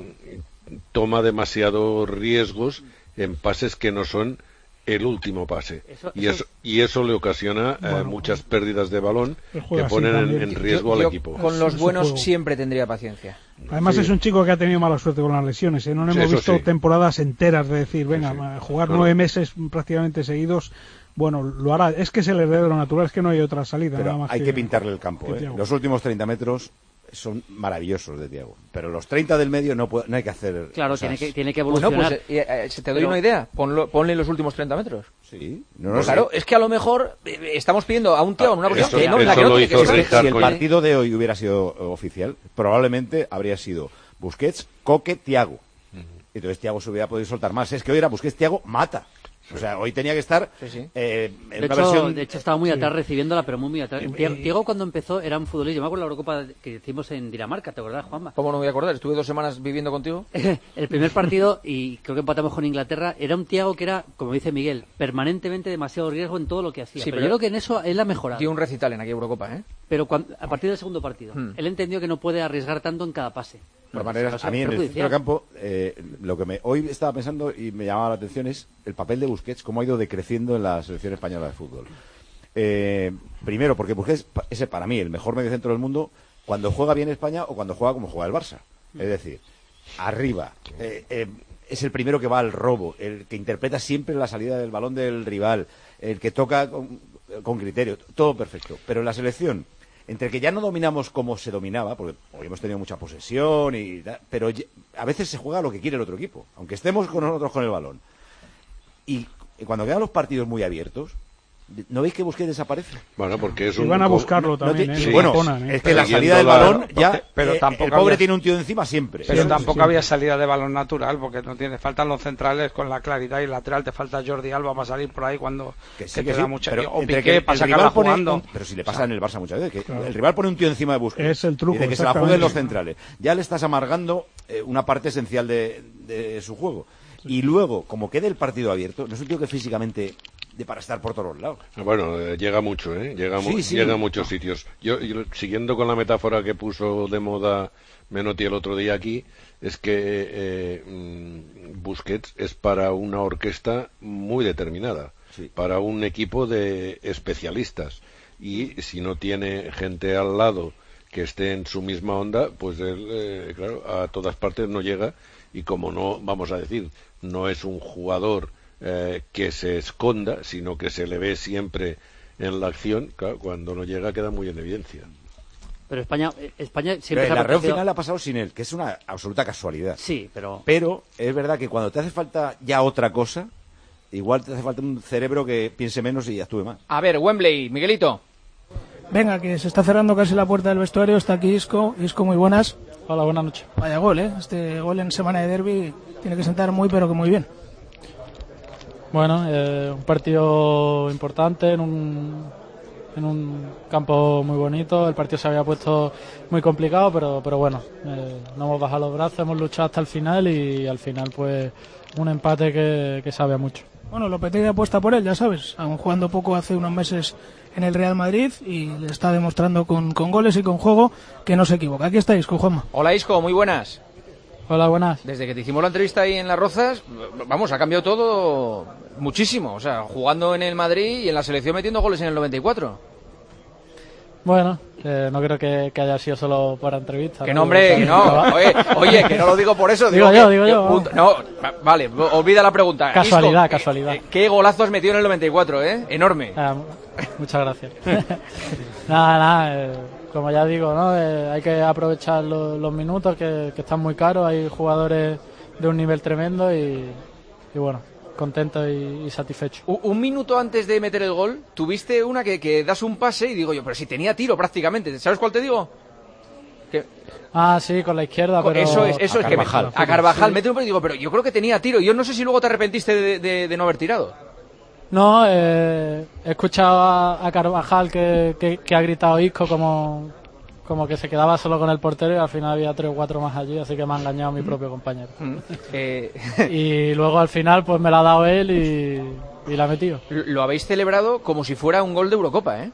toma demasiados riesgos en pases que no son el último pase. Eso- y, eso- eso, y eso le ocasiona eh, Bueno, muchas pérdidas de balón él que juega así ponen en, también. en riesgo Yo- al yo equipo. Con Es los su buenos juego. siempre tendría paciencia. Además Sí. es un chico que ha tenido mala suerte con las lesiones, ¿eh? No Sí, hemos eso visto sí. temporadas enteras de decir, venga, Sí, sí. jugar Claro. nueve meses prácticamente seguidos. Bueno, lo hará. Es que es el heredero natural, es que no hay otra salida. nada Pero más hay que pintarle el campo, que ¿eh? Thiago. Los últimos treinta metros son maravillosos de Thiago. Pero los treinta del medio no, puede- no hay que hacer Claro, cosas. tiene que, tiene que Bueno, evolucionar. pues eh, eh, te doy Pero- una idea. Ponlo, ponle los últimos treinta metros. Sí, no, no Pues sé. claro, es que a lo mejor eh, estamos pidiendo a un Thiago en una posición eso- que no, en la eso que no lo tiene hizo que estar. Rijkaard Si el con- partido de hoy hubiera sido eh, oficial, probablemente habría sido Busquets, Coque, Thiago. Y entonces Thiago se hubiera podido soltar más. Es que hoy era Busquets, Thiago mata. O sea, hoy tenía que estar sí, sí. Eh, en de, una hecho, versión... de hecho, estaba muy atrás sí. recibiéndola, pero muy, muy atrás. Eh, Thiago, cuando empezó, era un futbolista. Yo me acuerdo de la Eurocopa que hicimos en Dinamarca, ¿te acordás, Juanma? ¿Cómo no me voy a acordar? Estuve dos semanas viviendo contigo. El primer partido, y creo que empatamos con Inglaterra, era un Thiago que era, como dice Miguel, permanentemente demasiado riesgo en todo lo que hacía. Sí, pero, pero yo creo que en eso él ha mejorado. Dio un recital en aquella Eurocopa, ¿eh? Pero cuando, a partir del segundo partido, hmm. él entendió que no puede arriesgar tanto en cada pase. De todas maneras, a mí en el centro campo, eh, lo que me hoy estaba pensando y me llamaba la atención es el papel de Busquets, cómo ha ido decreciendo en la selección española de fútbol. Eh, primero, porque Busquets es para mí el mejor mediocentro del mundo cuando juega bien España o cuando juega como juega el Barça. Es decir, arriba, eh, eh, es el primero que va al robo, el que interpreta siempre la salida del balón del rival, el que toca con, con criterio, todo perfecto. Pero en la selección, entre que ya no dominamos como se dominaba, porque hoy hemos tenido mucha posesión, y pero a veces se juega lo que quiere el otro equipo, aunque estemos con nosotros con el balón. Y cuando quedan los partidos muy abiertos, ¿no veis que Busquets desaparece? Bueno, porque es y un... van a buscarlo no, también, no ¿eh? Sí. Sí. Bueno, Ponen, ¿eh? es que la salida del balón ya... pero eh, tampoco el pobre había... tiene un tío encima siempre. Pero sí, tampoco sí. había salida de balón natural, porque no tiene, faltan los centrales con la claridad y el lateral, te falta Jordi Alba para salir por ahí cuando que sí, que que te sí, da mucha... pero O Piqué Piqué para sacarla jugando. Un, pero si le pasa en el Barça muchas veces, que claro. el rival pone un tío encima de Busquets. Es el truco. Y de que se la jueguen los centrales. Ya le estás amargando eh, una parte esencial de, de su juego. Sí. Y luego, como quede el partido abierto, no es un tío que físicamente... de para estar por todos lados. Bueno, eh, llega mucho, ¿eh? Llega, mu sí, sí. llega a muchos sitios. Yo, yo, siguiendo con la metáfora que puso de moda Menotti el otro día aquí, es que eh, Busquets es para una orquesta muy determinada, sí. para un equipo de especialistas. Y si no tiene gente al lado que esté en su misma onda, pues él, eh, claro, a todas partes no llega. Y como no, vamos a decir, no es un jugador... Eh, que se esconda, sino que se le ve siempre en la acción, claro, cuando no llega queda muy en evidencia. Pero España, España siempre pero el arreo final ha pasado sin él, que es una absoluta casualidad. Sí, pero... Pero es verdad que cuando te hace falta ya otra cosa, igual te hace falta un cerebro que piense menos y actúe más. A ver, Wembley, Miguelito. Venga, que se está cerrando casi la puerta del vestuario, está aquí Isco. Isco, muy buenas. Hola, buenas noches. Vaya gol, ¿eh? Este gol en semana de derbi tiene que sentar muy, pero que muy bien. Bueno, eh, un partido importante en un, en un campo muy bonito. El partido se había puesto muy complicado, pero, pero bueno, eh, no hemos bajado los brazos, hemos luchado hasta el final y al final pues un empate que, que sabe a mucho. Bueno, Lopetegui apuesta por él, ya sabes, aún jugando poco hace unos meses en el Real Madrid y le está demostrando con, con goles y con juego que no se equivoca. Aquí estáis con Juanma. Hola Isco, muy buenas. Hola, buenas. Desde que te hicimos la entrevista ahí en Las Rozas, vamos, ha cambiado todo muchísimo. O sea, jugando en el Madrid y en la selección metiendo goles en el noventa y cuatro. Bueno, eh, no creo que, que haya sido solo para entrevista. Que no, hombre, que no. Oye, oye, que no lo digo por eso. Digo, digo yo, que, digo que, yo. Punto, no, vale, olvida la pregunta. Casualidad, Isco, casualidad. Eh, qué golazo has metido en el noventa y cuatro, ¿eh? Enorme. Ah, muchas gracias. nada, nada. Eh, como ya digo, ¿no? Eh, hay que aprovechar lo, los minutos que, que están muy caros. Hay jugadores de un nivel tremendo y, y bueno, contento y, y satisfecho. Un, un minuto antes de meter el gol, tuviste una que, que das un pase y digo yo, pero si tenía tiro prácticamente. ¿Sabes cuál te digo? Que... Ah, sí, con la izquierda, pero... Eso es, eso a es Carvajal. que me... A Carvajal, sí. mete un pase y digo, pero yo creo que tenía tiro. Yo no sé si luego te arrepentiste de, de, de no haber tirado. No, eh, he escuchado a, a Carvajal que, que, que ha gritado Isco como, como que se quedaba solo con el portero y al final había tres o cuatro más allí, así que me ha engañado mi propio compañero. Eh... Y luego al final pues me la ha dado él y, y la ha metido. Lo habéis celebrado como si fuera un gol de Eurocopa, ¿eh?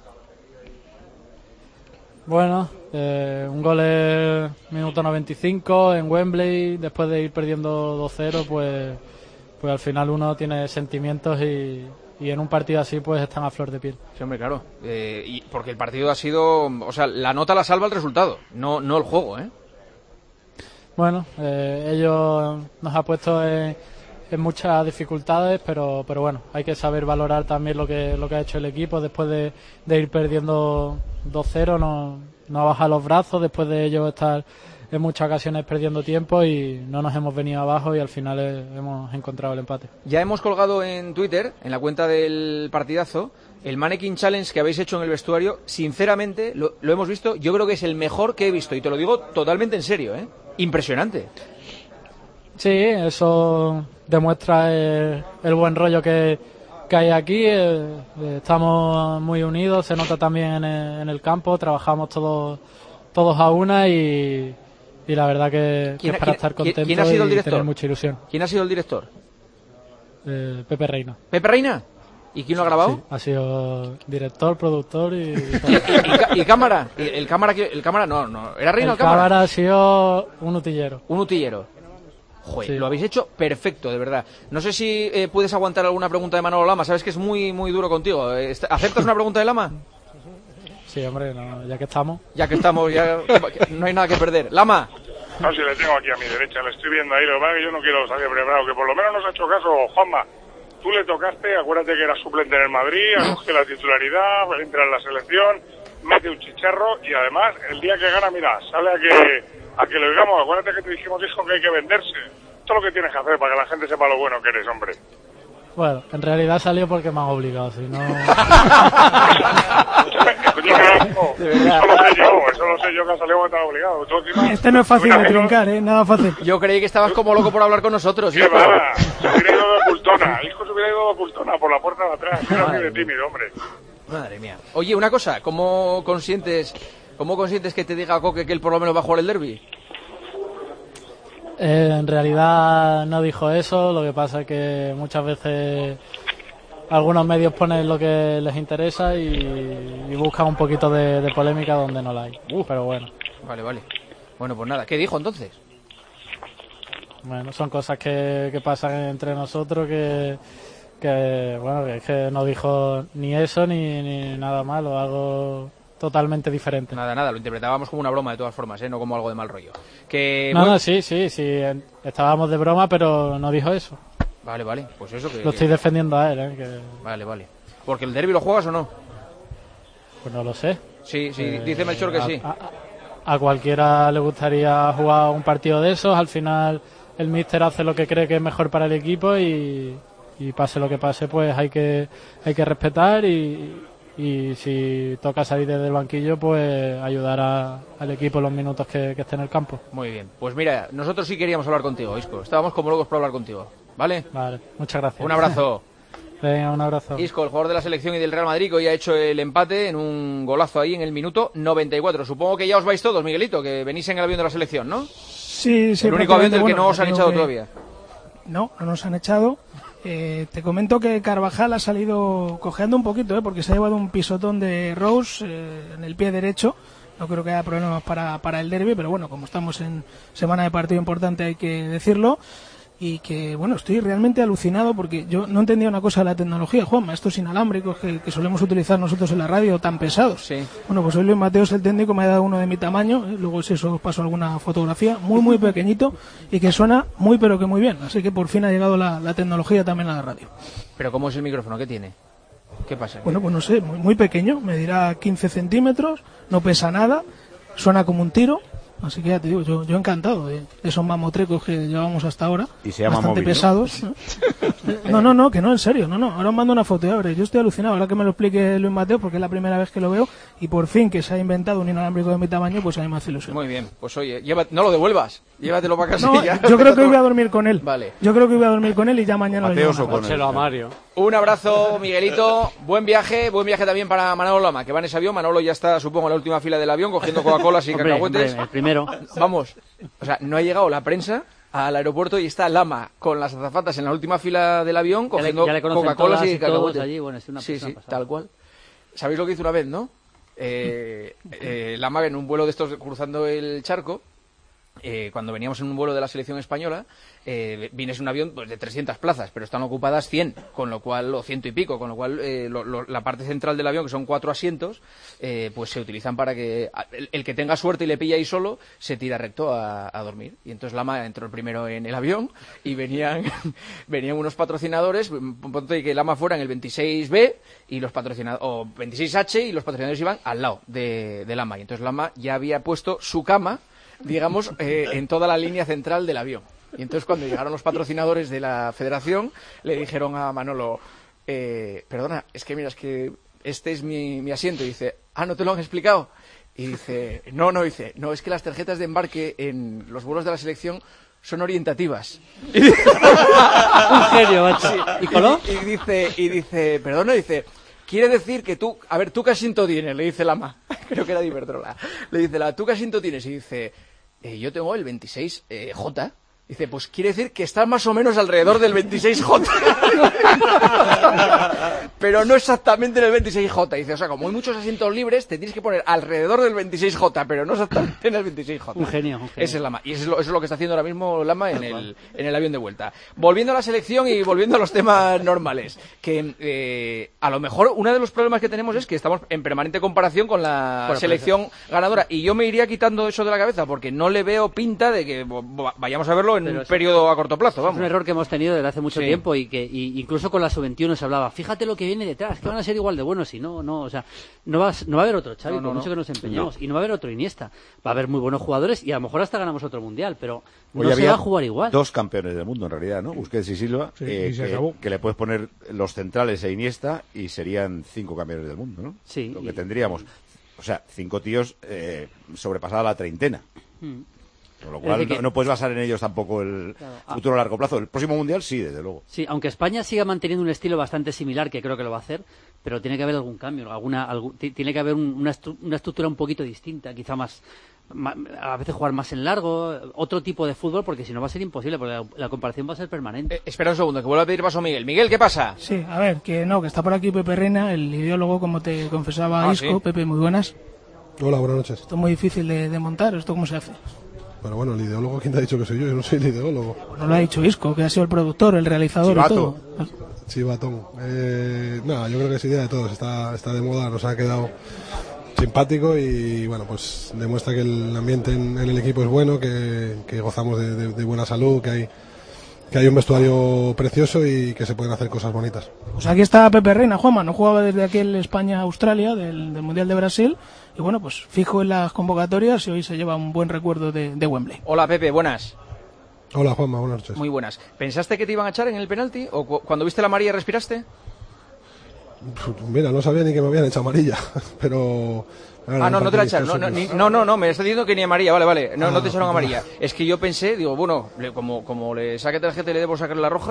Bueno, eh, un gol en minuto noventa y cinco en Wembley, después de ir perdiendo dos cero, pues, pues al final uno tiene sentimientos y... y en un partido así pues están a flor de piel. Sí, hombre, claro. Eh, y porque el partido ha sido... O sea, la nota la salva el resultado, no, no el juego, ¿eh? Bueno, eh, ellos nos ha puesto en, en muchas dificultades, pero pero bueno, hay que saber valorar también lo que lo que ha hecho el equipo después de, de ir perdiendo dos cero, no, no ha bajado los brazos, después de ellos estar en muchas ocasiones perdiendo tiempo y no nos hemos venido abajo y al final hemos encontrado el empate. Ya hemos colgado en Twitter, en la cuenta del partidazo, el Mannequin Challenge que habéis hecho en el vestuario. Sinceramente, lo, lo hemos visto, yo creo que es el mejor que he visto y te lo digo totalmente en serio, ¿eh? Impresionante. Sí, eso demuestra el, el buen rollo que, que hay aquí. Eh, estamos muy unidos, se nota también en el, en el campo, trabajamos todos todos a una y, y la verdad que, que es para estar contento ¿quién ha sido el y director? tener mucha ilusión. ¿Quién ha sido el director? Eh, Pepe Reina. ¿Pepe Reina? ¿Y quién lo ha grabado? Sí, ha sido director, productor y... ¿Y, y, y cámara? ¿El, el cámara? El cámara no, no. ¿Era Reina el, el cámara? cámara ha sido un utillero. Un utillero. Joder, Sí. lo habéis hecho perfecto, de verdad. No sé si eh, puedes aguantar alguna pregunta de Manolo Lama. Sabes que es muy muy duro contigo. Eh, ¿Aceptas una pregunta de Lama? Sí, hombre, no, ya que estamos. Ya que estamos, ya no hay nada que perder. Lama. No, si le tengo aquí a mi derecha, le estoy viendo ahí. Lo que pasa es que yo no quiero salir preparado. Que por lo menos nos ha hecho caso, Juanma. Tú le tocaste, acuérdate que era suplente en el Madrid, acoge la titularidad, entra en la selección, mete un chicharro y además el día que gana, mira, sale a que a que lo digamos. Acuérdate que te dijimos, hijo, que hay que venderse. Esto es lo que tienes que hacer para que la gente sepa lo bueno que eres, hombre. Bueno, en realidad salió porque me han obligado, si no... Eso lo sé yo, eso lo sé yo que ha salido porque estaba obligado. Tú encima- Este no es fácil de trincar, ¿eh? Nada fácil. Yo creí que estabas como loco por hablar con nosotros. Qué va, se hubiera ido de ocultona. El hijo se hubiera ido de ocultona por la puerta de atrás. Era así de tímido, hombre. Madre mía. Oye, una cosa, ¿cómo consientes, cómo consientes que te diga Coque que él por lo menos va a jugar el derbi? Eh, en realidad no dijo eso, lo que pasa es que muchas veces algunos medios ponen lo que les interesa y, y buscan un poquito de, de polémica donde no la hay. Uh, pero bueno. Vale, vale. Bueno, pues nada, ¿qué dijo entonces? Bueno, son cosas que, que pasan entre nosotros que, que bueno, que es que no dijo ni eso ni, ni nada malo, algo totalmente diferente. Nada, nada, lo interpretábamos como una broma de todas formas, ¿eh? No como algo de mal rollo. Que, No, bueno, no, sí, sí, sí, en- estábamos de broma, pero no dijo eso. Vale, vale, pues eso que... Lo estoy defendiendo a él, ¿eh? Que, Vale, vale. ¿Porque el derbi lo juegas o no? pues no lo sé. Sí, sí, Eh, dice Melchor que a- sí. A, a cualquiera le gustaría jugar un partido de esos, al final el míster hace lo que cree que es mejor para el equipo y, y pase lo que pase, pues hay que hay que respetar y, y si toca salir desde el banquillo, pues ayudar a- al equipo los minutos que, que esté en el campo. Muy bien. Pues mira, nosotros sí queríamos hablar contigo, Isco. Estábamos como locos por hablar contigo. ¿Vale? Vale, muchas gracias. Un abrazo. Venga, un abrazo. Isco, el jugador de la selección y del Real Madrid, que hoy ha hecho el empate en un golazo ahí en el minuto noventa y cuatro. Supongo que ya os vais todos, Miguelito, que venís en el avión de la selección, ¿no? Sí, sí. El único avión del que bueno, no os ya han digo echado que- todavía. No, no nos han echado. Eh, te comento que Carvajal ha salido cojeando un poquito, ¿eh? Porque se ha llevado un pisotón de Rose eh, en el pie derecho. No creo que haya problemas para, para el derbi, pero bueno, como estamos en semana de partido importante hay que decirlo. Y que, bueno, estoy realmente alucinado porque yo no entendía una cosa de la tecnología, Juanma, estos inalámbricos que, que solemos utilizar nosotros en la radio tan pesados. Sí. Bueno, pues hoy Luis Mateos, el técnico, me ha dado uno de mi tamaño, ¿eh? Luego si eso os paso alguna fotografía, muy muy pequeñito y que suena muy pero que muy bien. Así que por fin ha llegado la, la tecnología también a la radio. Pero ¿cómo es el micrófono? ¿Qué tiene? ¿Qué pasa? Bueno, pues no sé, muy, muy pequeño, medirá quince centímetros, no pesa nada, suena como un tiro. Así que ya te digo, yo, yo encantado de esos mamotrecos que llevamos hasta ahora. Y se llama bastante móvil, ¿no? pesados. ¿no? no, no, no, que no, en serio, no, no. Ahora os mando una foto, abre. Yo estoy alucinado, ahora que me lo explique Luis Mateo, porque es la primera vez que lo veo y por fin que se ha inventado un inalámbrico de mi tamaño, pues a mí me hace ilusión. Muy bien, pues oye, lleva- no lo devuelvas, llévatelo para casa. No, y ya. yo creo que hoy voy a dormir con él. Vale. Yo creo que voy a dormir con él y ya mañana Mateo lo llamo. Socorro. a Mario. Un abrazo, Miguelito. Buen viaje, buen viaje también para Manolo Lama, que va en ese avión. Manolo ya está, supongo, en la última fila del avión, cogiendo Coca-Colas y Hombre, cacahuetes. hombre, el primero. Vamos, o sea, no ha llegado la prensa al aeropuerto y está Lama con las azafatas en la última fila del avión, Ya le- cogiendo ya le conocen Coca-Colas todas y y todos cacahuetes. allí, bueno, es una sí, persona sí, pasada. tal cual. ¿Sabéis lo que hizo una vez, no? Eh, eh, Lama en un vuelo de estos cruzando el charco, eh, cuando veníamos en un vuelo de la selección española, eh, vienes en un avión pues, de trescientas plazas, pero están ocupadas cien, con lo cual, o ciento y pico, con lo cual eh, lo- lo- la parte central del avión, que son cuatro asientos, eh, pues se utilizan para que a- el, el que tenga suerte y le pilla ahí solo, se tira recto a, a dormir. Y entonces Lama entró el primero en el avión y venían, venían unos patrocinadores, ponte que Lama fuera en el veintiséis B y los patrocinadores, o veintiséis H y los patrocinadores iban al lado de, de Lama. Y entonces Lama ya había puesto su cama, digamos, eh, en toda la línea central del avión. Y entonces cuando llegaron los patrocinadores de la federación, le dijeron a Manolo, eh, perdona, es que mira, es que este es mi, mi asiento. Y dice, ah, ¿no te lo han explicado? Y dice, no, no, dice, no, es que las tarjetas de embarque en los vuelos de la selección son orientativas. Un genio, macho. Sí. ¿Y coló? Y, y dice, y dice, perdona, dice, quiere decir que tú, a ver, ¿tú qué asiento tienes? Le dice la ama, creo que era de Iberdrola. Le dice la, ¿tú qué asiento tienes? Y dice, eh, yo tengo el veintiséis J. Dice, pues quiere decir que estás más o menos alrededor del veintiséis J. Pero no exactamente en el veintiséis J. Dice, o sea, como hay muchos asientos libres, te tienes que poner alrededor del veintiséis J, pero no exactamente en el veintiséis J. Un genio, un genio. Ese es Lama. Y eso es, lo, eso es lo que está haciendo ahora mismo Lama en el, en el avión de vuelta. Volviendo a la selección y volviendo a los temas normales. Que eh, a lo mejor uno de los problemas que tenemos es que estamos en permanente comparación con la Bueno, selección pues, ganadora. Y yo me iría quitando eso de la cabeza porque no le veo pinta de que vayamos a verlo en Pero un es- periodo a corto plazo. Vamos. Es un error que hemos tenido desde hace mucho Sí. tiempo y que y incluso con la sub veintiuno se hablaba, fíjate lo que viene detrás, que van a ser igual de buenos y no, no, o sea, no va, no va a haber otro Xavi, No, no, por no. mucho que nos empeñemos, No. y no va a haber otro Iniesta. Va a haber muy buenos jugadores y a lo mejor hasta ganamos otro mundial, pero no Hoy se había va a jugar igual. dos campeones del mundo en realidad, ¿no? Busquets y Silva, Sí, eh, y se que, acabó. que le puedes poner los centrales e Iniesta y serían cinco campeones del mundo, ¿no? Sí. Lo que tendríamos. O sea, cinco tíos eh, sobrepasada la treintena. Mm. Con lo Es cual decir no, que- no puedes basar en ellos tampoco el Claro. Ah. futuro a largo plazo. El próximo mundial sí, desde luego. Sí, aunque España siga manteniendo un estilo bastante similar, que creo que lo va a hacer, pero tiene que haber algún cambio, alguna, algún- ti- tiene que haber un- una, estru- una estructura un poquito distinta, quizá más, ma- a veces jugar más en largo, otro tipo de fútbol, porque si no va a ser imposible, porque la, la comparación va a ser permanente. Eh, espera un segundo, que vuelva a pedir paso a Miguel. Miguel, ¿qué pasa? Sí, a ver, que no, que está por aquí Pepe Reina, el ideólogo, como te confesaba Ah, Isco. sí. Pepe, muy buenas. Hola, buenas noches. Esto es muy difícil de, de montar, ¿esto cómo se hace? Pero bueno, el ideólogo, ¿quién te ha dicho que soy yo? Yo no soy el ideólogo. No lo ha dicho Isco, que ha sido el productor, el realizador y todo. Chivatón. Eh, nada, yo creo que es idea de todos. Está, está de moda, nos ha quedado simpático y bueno, pues demuestra que el ambiente en, en el equipo es bueno, que, que gozamos de, de- de buena salud, que hay, que hay un vestuario precioso y que se pueden hacer cosas bonitas. Pues aquí está Pepe Reina, Juanma, no jugaba desde aquel España-Australia del, del Mundial de Brasil y bueno, pues fijo en las convocatorias y hoy se lleva un buen recuerdo de, de Wembley. Hola, Pepe, buenas. Hola, Juanma, buenas noches. Muy buenas. ¿Pensaste que te iban a echar en el penalti? ¿O cu- cuando viste la amarilla respiraste? Mira, no sabía ni que me habían hecho amarilla, pero... Ah, no, no te la echaron. No, no, ni- no, no, no, me está diciendo que ni amarilla, vale, vale. No, no te echaron amarilla. Es que yo pensé, digo, bueno, le- como, como le saque tarjeta y le debo sacar la roja.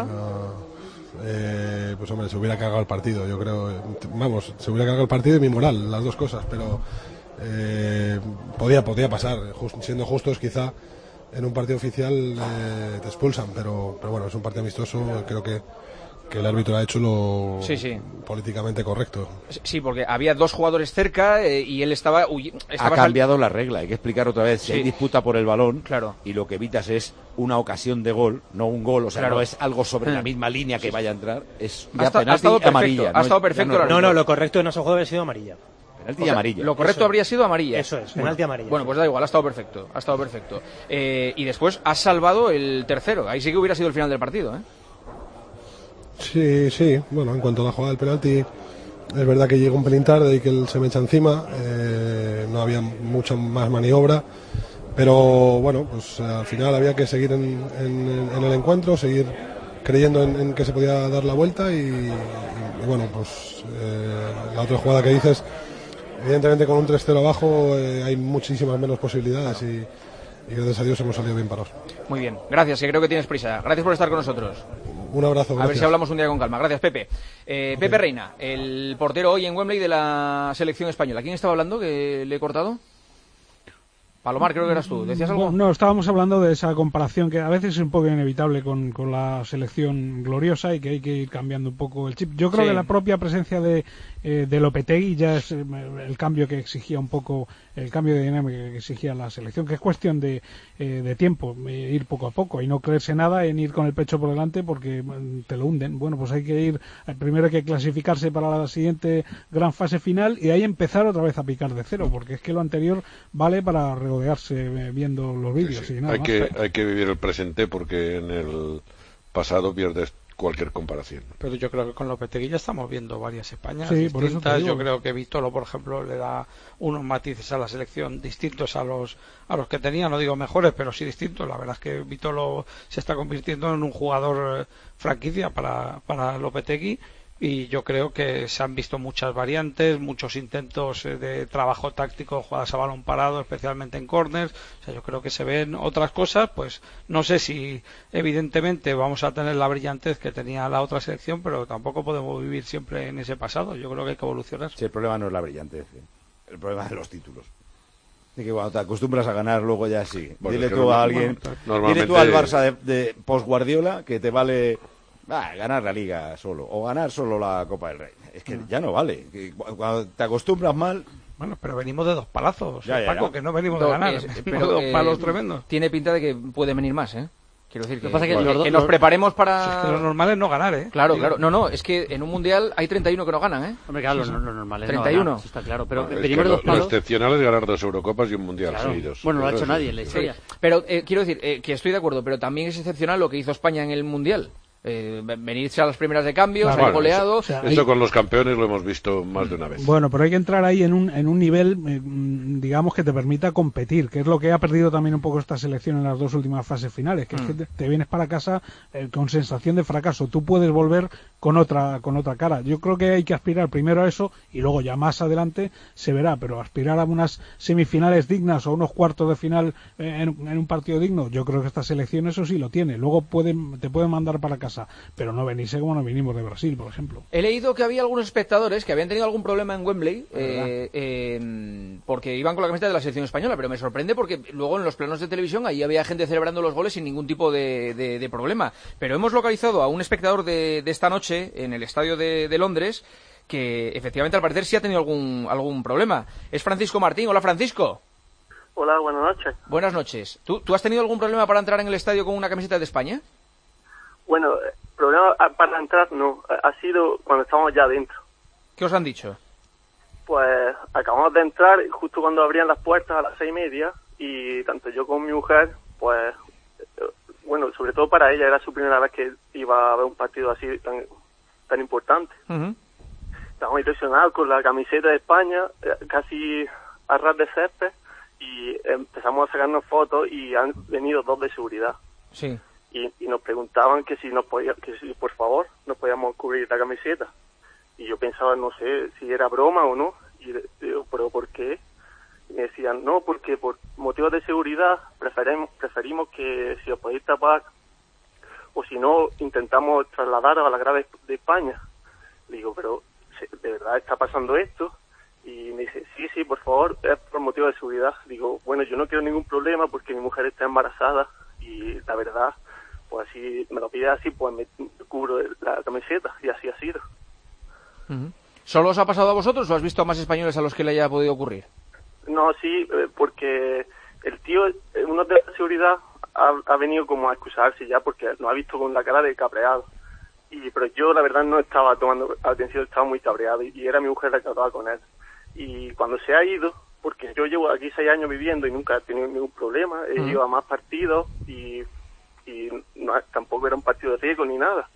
Eh, pues hombre, se hubiera cargado el partido, yo creo. Vamos, se hubiera cargado el partido y mi moral, las dos cosas, pero eh, podía, podía pasar. Just- siendo justos, quizá en un partido oficial eh, te expulsan, pero, pero bueno, es un partido amistoso, creo que, que el árbitro ha hecho lo Sí, sí. políticamente correcto. Sí, porque había dos jugadores cerca eh, y él estaba... huy- Ha estaba sal- cambiado la regla, hay que explicar otra vez. Si Sí. hay disputa por el balón Claro. y lo que evitas es una ocasión de gol, no un gol, o sea, Claro. no es algo sobre la Mm. misma línea que vaya a entrar, es Ha ya esta- ha penalti estado y perfecto, amarilla. ha no estado es- ya perfecto no- la No, no, lo correcto en ese juego habría sido amarilla. Penalti O y sea, amarilla. Lo correcto Eso habría sido amarilla. Eso es, penalti amarilla. Bueno, pues da igual, ha estado perfecto. Ha estado perfecto. Eh, y después has salvado el tercero. Ahí sí que hubiera sido el final del partido, ¿eh? Sí, sí, bueno, en cuanto a la jugada del penalti, es verdad que llegó un pelín tarde y que él se me echa encima, eh, no había mucha más maniobra, pero bueno, pues eh, al final había que seguir en, en- en el encuentro, seguir creyendo en, en que se podía dar la vuelta y, y- y bueno, pues eh, la otra jugada que dices, evidentemente con un tres cero abajo eh, hay muchísimas menos posibilidades y, y gracias a Dios hemos salido bien parados. Muy bien. Gracias, que creo que tienes prisa. Gracias por estar con nosotros. Un abrazo, A ver gracias. si hablamos un día con calma. Gracias, Pepe. Eh, Pepe Reina, el portero hoy en Wembley de la selección española. ¿Quién estaba hablando que le he cortado? Palomar, creo que eras tú. ¿Decías algo? No, estábamos hablando de esa comparación que a veces es un poco inevitable con, con la selección gloriosa y que hay que ir cambiando un poco el chip. Yo creo Sí. que la propia presencia de, eh, de Lopetegui ya es eh, el cambio que exigía un poco, el cambio de dinámica que exigía la selección, que es cuestión de, eh, de tiempo, eh, ir poco a poco y no creerse nada en ir con el pecho por delante porque mm, te lo hunden. Bueno, pues hay que ir, eh, primero hay que clasificarse para la siguiente gran fase final y ahí empezar otra vez a picar de cero, porque es que lo anterior vale para regodearse eh, viendo los vídeos Sí, y nada hay, más. que, hay que vivir el presente porque en el pasado pierdes cualquier comparación. Pero yo creo que con Lopetegui ya estamos viendo varias Españas Sí, por eso te distintas. digo. Yo creo que Vitolo, por ejemplo, le da unos matices a la selección distintos a los a los que tenía, no digo mejores, pero sí distintos. La verdad es que Vitolo se está convirtiendo en un jugador eh, franquicia para, para Lopetegui. y yo creo que se han visto muchas variantes, muchos intentos eh, de trabajo táctico, jugadas a balón parado, especialmente en corners. O sea, yo creo que se ven otras cosas, pues no sé si evidentemente vamos a tener la brillantez que tenía la otra selección, pero tampoco podemos vivir siempre en ese pasado. Yo creo que hay que evolucionar. Sí, el problema no es la brillantez, ¿eh? El problema es los títulos. Y que cuando te acostumbras a ganar, luego ya sí. Bueno, dile es tú que a alguien, normalmente... dile tú al Barça de, de post-Guardiola que te vale ah, ganar la Liga solo, o ganar solo la Copa del Rey. Es que ya no vale. Que cuando te acostumbras mal... Bueno, pero venimos de dos palazos, ya, ya, Paco, ya. que no venimos Do, de ganar, es, pero dos eh, palos tremendos. Tiene pinta de que puede venir más, ¿eh? Quiero decir que, Lo que pasa es que que, los- que nos los- preparemos para... Si es que lo normal es no ganar, ¿eh? Claro, Digo. claro. No, no, es que en un mundial hay treinta y uno que no ganan, ¿eh? Hombre, claro, Sí, lo, sí. lo normal es treinta y uno. no ganar, eso está claro. Pero Es que venimos de lo, dos lo palos. excepcional es ganar dos Eurocopas y un Mundial Claro. seguidos. Bueno, no lo ha Eso hecho sí. nadie en la historia. Sí. Pero eh, quiero decir eh, que estoy de acuerdo, pero también es excepcional lo que hizo España en el mundial. Eh, venirse a las primeras de cambio, Claro. salir Bueno, goleado. eso, O sea, eso hay- con los campeones lo hemos visto más de una vez. Bueno, pero hay que entrar ahí en un, en un nivel, eh, mm, digamos, que te permita competir, que es lo que ha perdido también un poco esta selección en las dos últimas fases finales, que Mm. es que te, te vienes para casa eh, con sensación de fracaso. Tú puedes volver con otra con otra cara. Yo creo que hay que aspirar primero a eso y luego ya más adelante se verá, pero aspirar a unas semifinales dignas o unos cuartos de final eh, en, en un partido digno, yo creo que esta selección eso sí lo tiene. Luego pueden, te pueden mandar para casa, pero no venirse como nos vinimos de Brasil, por ejemplo. He leído que había algunos espectadores que habían tenido algún problema en Wembley eh, eh, porque iban con la camiseta de la selección española, pero me sorprende porque luego en los planos de televisión ahí había gente celebrando los goles sin ningún tipo de, de- de problema. Pero hemos localizado a un espectador de, de esta noche en el estadio de, de Londres que efectivamente al parecer sí ha tenido algún, algún problema. Es Francisco Martín. Hola, Francisco. Hola, buenas noches. Buenas noches. ¿Tú, ¿Tú has tenido algún problema para entrar en el estadio con una camiseta de España? Bueno, el problema ah, para entrar no, ha sido cuando estábamos ya dentro. ¿Qué os han dicho? Pues acabamos de entrar justo cuando abrían las puertas a las seis y media y tanto yo como mi mujer, pues, eh, bueno, sobre todo para ella era su primera vez que iba a ver un partido así tan, tan importante. Uh-huh. Estábamos ilusionados con la camiseta de España, eh, casi a ras de césped, y empezamos a sacarnos fotos y han venido dos de seguridad. Sí. Y, y nos preguntaban que si nos podía, que si por favor nos podíamos cubrir la camiseta. Y yo pensaba, no sé si era broma o no, y le- digo, pero ¿por qué? Y me decían, no, porque por motivos de seguridad preferimos, preferimos que si os podéis tapar, o si no, intentamos trasladar a la grave de España. Le digo, pero ¿se- ¿de verdad está pasando esto? Y me dice, sí, sí, por favor, es por motivo de seguridad. Digo, bueno, yo no quiero ningún problema porque mi mujer está embarazada y la verdad, pues si me lo pide así, pues me cubro la camiseta y así ha sido. Uh-huh. ¿Solo os ha pasado a vosotros o has visto a más españoles a los que le haya podido ocurrir? No, sí, eh, porque el tío, eh, uno de la seguridad ha, ha venido como a excusarse ya porque nos ha visto con la cara de cabreado. Y, pero yo la verdad no estaba tomando atención, estaba muy cabreado y, y era mi mujer la que hablaba con él. Y cuando se ha ido, porque yo llevo aquí seis años viviendo y nunca he tenido ningún problema, he Ujú. ido a más partidos y, y no, tampoco era un partido de riesgo ni nada.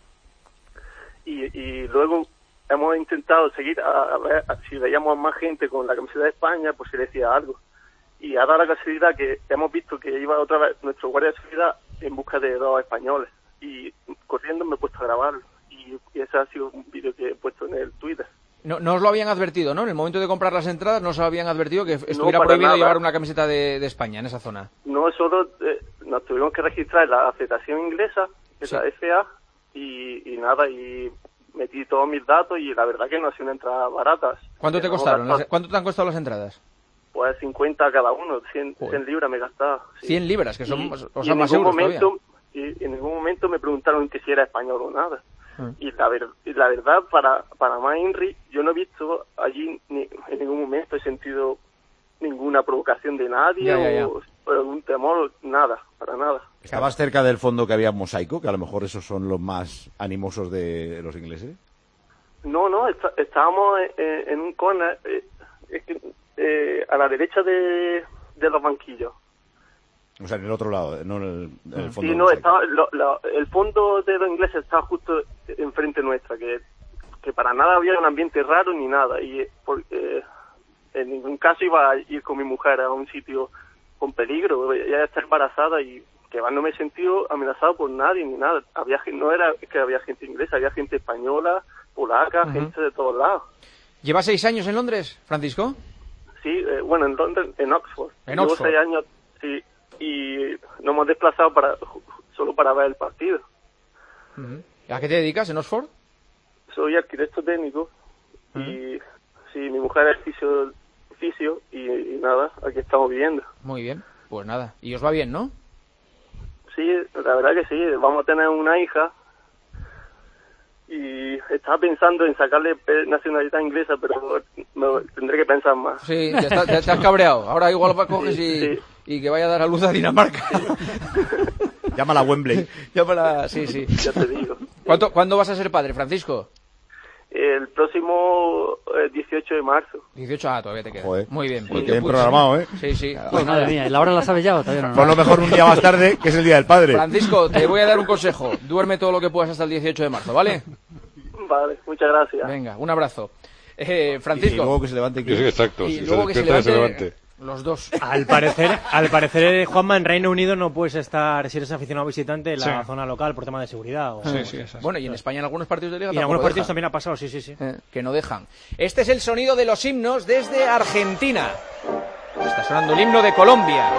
Y, y luego hemos intentado seguir a, a ver si veíamos más gente con la camiseta de España, pues si decía algo. Y ha dado la casualidad que hemos visto que iba otra vez nuestro guardia de seguridad en busca de dos españoles. Y corriendo me he puesto a grabarlo. Y, y ese ha sido un vídeo que he puesto en el Twitter. No, no os lo habían advertido, ¿no? En el momento de comprar las entradas no os habían advertido que estuviera para prohibido nada. llevar una camiseta de, de España en esa zona. No solo eh, nos tuvimos que registrar en la Asociación Inglesa, que Sí. es la F A, y, y nada, y metí todos mis datos y la verdad que no ha sido una entrada barata. ¿Cuánto te Hemos costaron? gastado, las- ¿Cuánto te han costado las entradas? Pues cincuenta cada uno, cien, Joder. cien libras me he gastado. sí. cien libras, que son, Y- o y sea, en más ningún euros momento, todavía. y en ningún momento me preguntaron que si era español o nada. Ah. Y la, ver- y la verdad, para, para más Henry, yo no he visto allí, ni, en ningún momento he sentido ninguna provocación de nadie Ya, ya, ya. o, o algún temor, nada, para nada. ¿Estabas cerca del fondo que había mosaico? Que a lo mejor esos son los más animosos de los ingleses. No, no, está- estábamos en, en un corner, eh, es que, eh, a la derecha de, de los banquillos. O sea, en el otro lado, no en el, en el fondo Sí, del no, mosaico. estaba, lo- lo- el fondo de los ingleses estaba justo enfrente nuestra, que, que para nada había un ambiente raro ni nada. Y eh, por- eh, en ningún caso iba a ir con mi mujer a un sitio con peligro. Ella está embarazada y que va, no me he sentido amenazado por nadie ni nada. Había gen- no era que había gente inglesa, había gente española, polacas, Ujú. gente de todos lados. ¿Llevas seis años en Londres, Francisco? Sí, eh, bueno, en Londres, en Oxford. En Llevo Oxford. seis años, sí, y nos hemos desplazado para solo para ver el partido. Ujú. ¿A qué te dedicas en Oxford? Soy arquitecto técnico y sí, mi mujer es fisio, fisio y, y nada, aquí estamos viviendo. Muy bien, pues nada. Y os va bien, ¿no? Sí, la verdad que sí, vamos a tener una hija y estaba pensando en sacarle pe- nacionalidad inglesa, pero me, tendré que pensar más. Sí, te, está- te- te has cabreado. Ahora igual coges Sí, y, sí. y que vaya a dar a luz a Dinamarca. Llámala Wembley. Llámala, sí, sí. Ya te digo. ¿Cuánto, ¿Cuándo vas a ser padre, Francisco? El próximo eh, dieciocho de marzo. dieciocho, ah, todavía te queda. Joder. Muy bien. Sí, bien programado, ¿eh? Sí, sí. Pues madre mía, ¿y la hora la sabes ya o todavía no? Por lo mejor un día más tarde, que es el Día del Padre. Francisco, te voy a dar un consejo. Duerme todo lo que puedas hasta el dieciocho de marzo, ¿vale? Vale, muchas gracias. Venga, un abrazo. Eh, Francisco. Y luego que se levante. Sí, exacto. Y si luego se que se despierta, levante, se levante. los dos. Al parecer, al parecer, Juanma, en Reino Unido no puedes estar, si eres aficionado visitante, en la Sí. zona local por tema de seguridad. O... Sí, sí, bueno, y en España en algunos partidos de Liga Y en tampoco algunos partidos dejan. también ha pasado, sí, sí, sí. Eh, que no dejan. Este es el sonido de los himnos desde Argentina. Está sonando el himno de Colombia.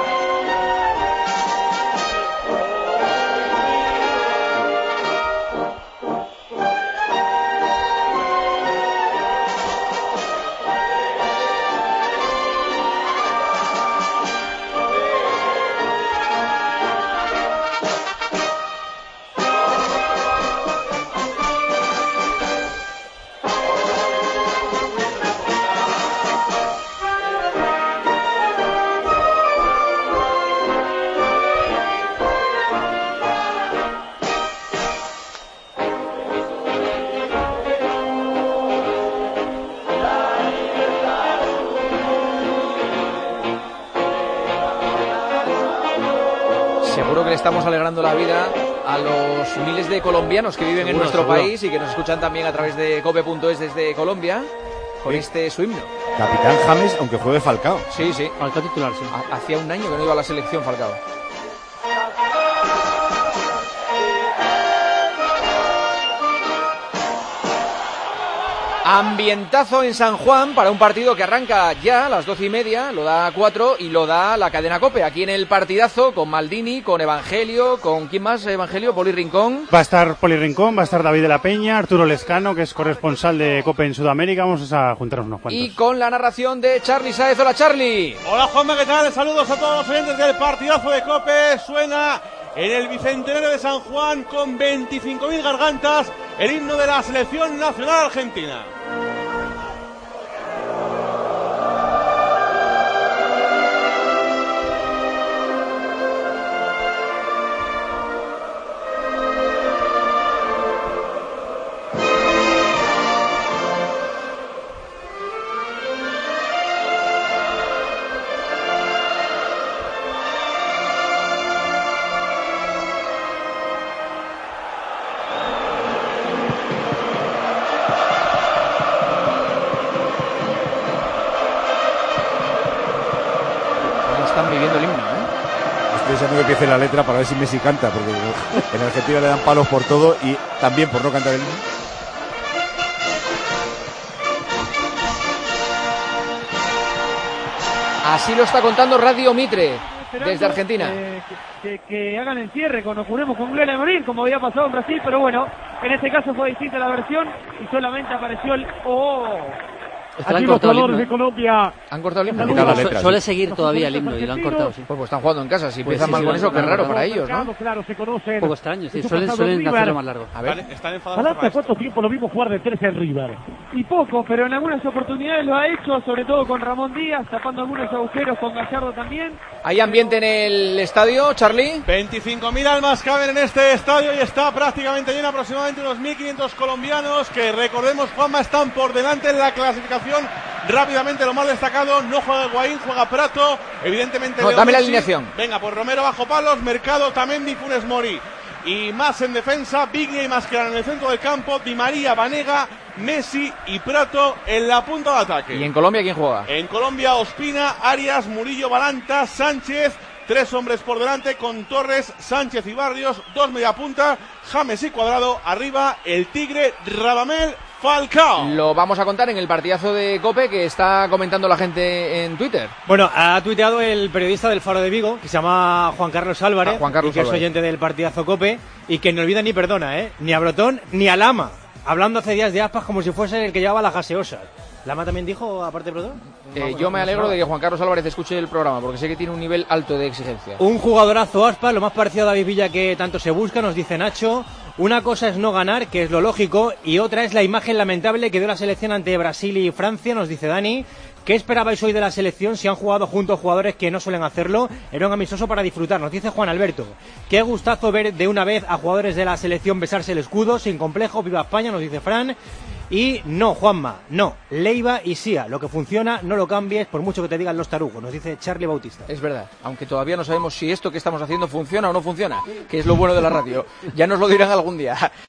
Seguro que le estamos alegrando la vida a los miles de colombianos que viven en Seguro, nuestro seguro. país y que nos escuchan también a través de cope punto es desde Colombia con Sí. este su himno. Capitán James, aunque juegue Falcao. Sí, sí. Falcao titular, sí. Ha- Hacía un año que no iba a la selección Falcao. Ambientazo en San Juan para un partido que arranca ya a las doce y media, lo da cuatro y lo da la cadena COPE. Aquí en el partidazo con Maldini, con Evangelio, con ¿quién más? Evangelio, Poli Rincón. Va a estar Poli Rincón, va a estar David de la Peña, Arturo Lescano, que es corresponsal de COPE en Sudamérica. Vamos a juntarnos unos cuantos. Y con la narración de Charly Sáez. Hola, Charly. Hola Juanma, ¿qué tal? Saludos a todos los oyentes del partidazo de COPE. Suena en el Bicentenario de San Juan con veinticinco mil gargantas el himno de la Selección Nacional Argentina. ¿Cómo están viviendo el himno, eh? Estoy deseando que empiece la letra para ver si Messi canta, porque en Argentina le dan palos por todo y también por no cantar el himno. Así lo está contando Radio Mitre desde Argentina. Eh, que, que- que hagan el cierre, cuando juremos con gloria de morir, como había pasado en Brasil, pero bueno, en este caso fue distinta la versión y solamente apareció el ¡oh! Es que le han Aquí los cortado el jugadores himno, de ¿eh? Colombia. ¿Han cortado el himno? Saludos. La Su- letra, suele sí. seguir todavía el himno y lo han cortado, sí. Pues, pues están jugando en casa. Si Pues empiezan sí, mal sí, con lo eso, han- qué lo han raro cortado. para ellos, ¿no? Claro, claro, se conocen. Un poco extraño, sí. Su Suelen, pasado suelen River. hacerlo más largo. A ver. Vale, están enfadados por Adelante, esto. ¿cuánto tiempo lo vimos jugar de tres en River? Y poco, pero en algunas oportunidades lo ha hecho, sobre todo con Ramón Díaz, tapando algunos agujeros con Gallardo también. ¿Hay ambiente en el estadio, Charly? veinticinco mil almas caben en este estadio y está prácticamente lleno, aproximadamente unos mil quinientos colombianos que, recordemos, Juanma, están por delante en la clasificación. Rápidamente lo más destacado, no juega Higuaín, juega Prato, evidentemente No, Leo dame la Messi. alineación. Venga, pues Romero bajo palos, Mercado, Tamendi, Funes Mori. Y más en defensa, Viglia y Mascherano en el centro del campo, Di María, Vanega, Messi y Prato en la punta de ataque. ¿Y en Colombia quién juega? En Colombia, Ospina, Arias, Murillo, Balanta, Sánchez, tres hombres por delante con Torres, Sánchez y Barrios, dos mediapunta, James y Cuadrado, arriba el Tigre, Radamel Falcao. Lo vamos a contar en el partidazo de COPE que está comentando la gente en Twitter. Bueno, ha tuiteado el periodista del Faro de Vigo, que se llama Juan Carlos Álvarez, ah, Juan Carlos y que Álvarez. es oyente del partidazo COPE, y que no olvida ni perdona, ¿eh? Ni a Brotón ni a Lama, hablando hace días de Aspas como si fuese el que llevaba las gaseosas. ¿Lama también dijo, aparte de Brotón? Eh, yo me alegro de que Juan Carlos Álvarez escuche el programa, porque sé que tiene un nivel alto de exigencia. Un jugadorazo Aspas, lo más parecido a David Villa que tanto se busca, nos dice Nacho. Una cosa es no ganar, que es lo lógico, y otra es la imagen lamentable que dio la selección ante Brasil y Francia, nos dice Dani. ¿Qué esperabais hoy de la selección si han jugado juntos jugadores que no suelen hacerlo? Era un amistoso para disfrutar, nos dice Juan Alberto. Qué gustazo ver de una vez a jugadores de la selección besarse el escudo, sin complejo, viva España, nos dice Fran. Y no, Juanma, no, Leiva y Sia, lo que funciona no lo cambies por mucho que te digan los tarugos, nos dice Charlie Bautista. Es verdad, aunque todavía no sabemos si esto que estamos haciendo funciona o no funciona, que es lo bueno de la radio. Ya nos lo dirán algún día.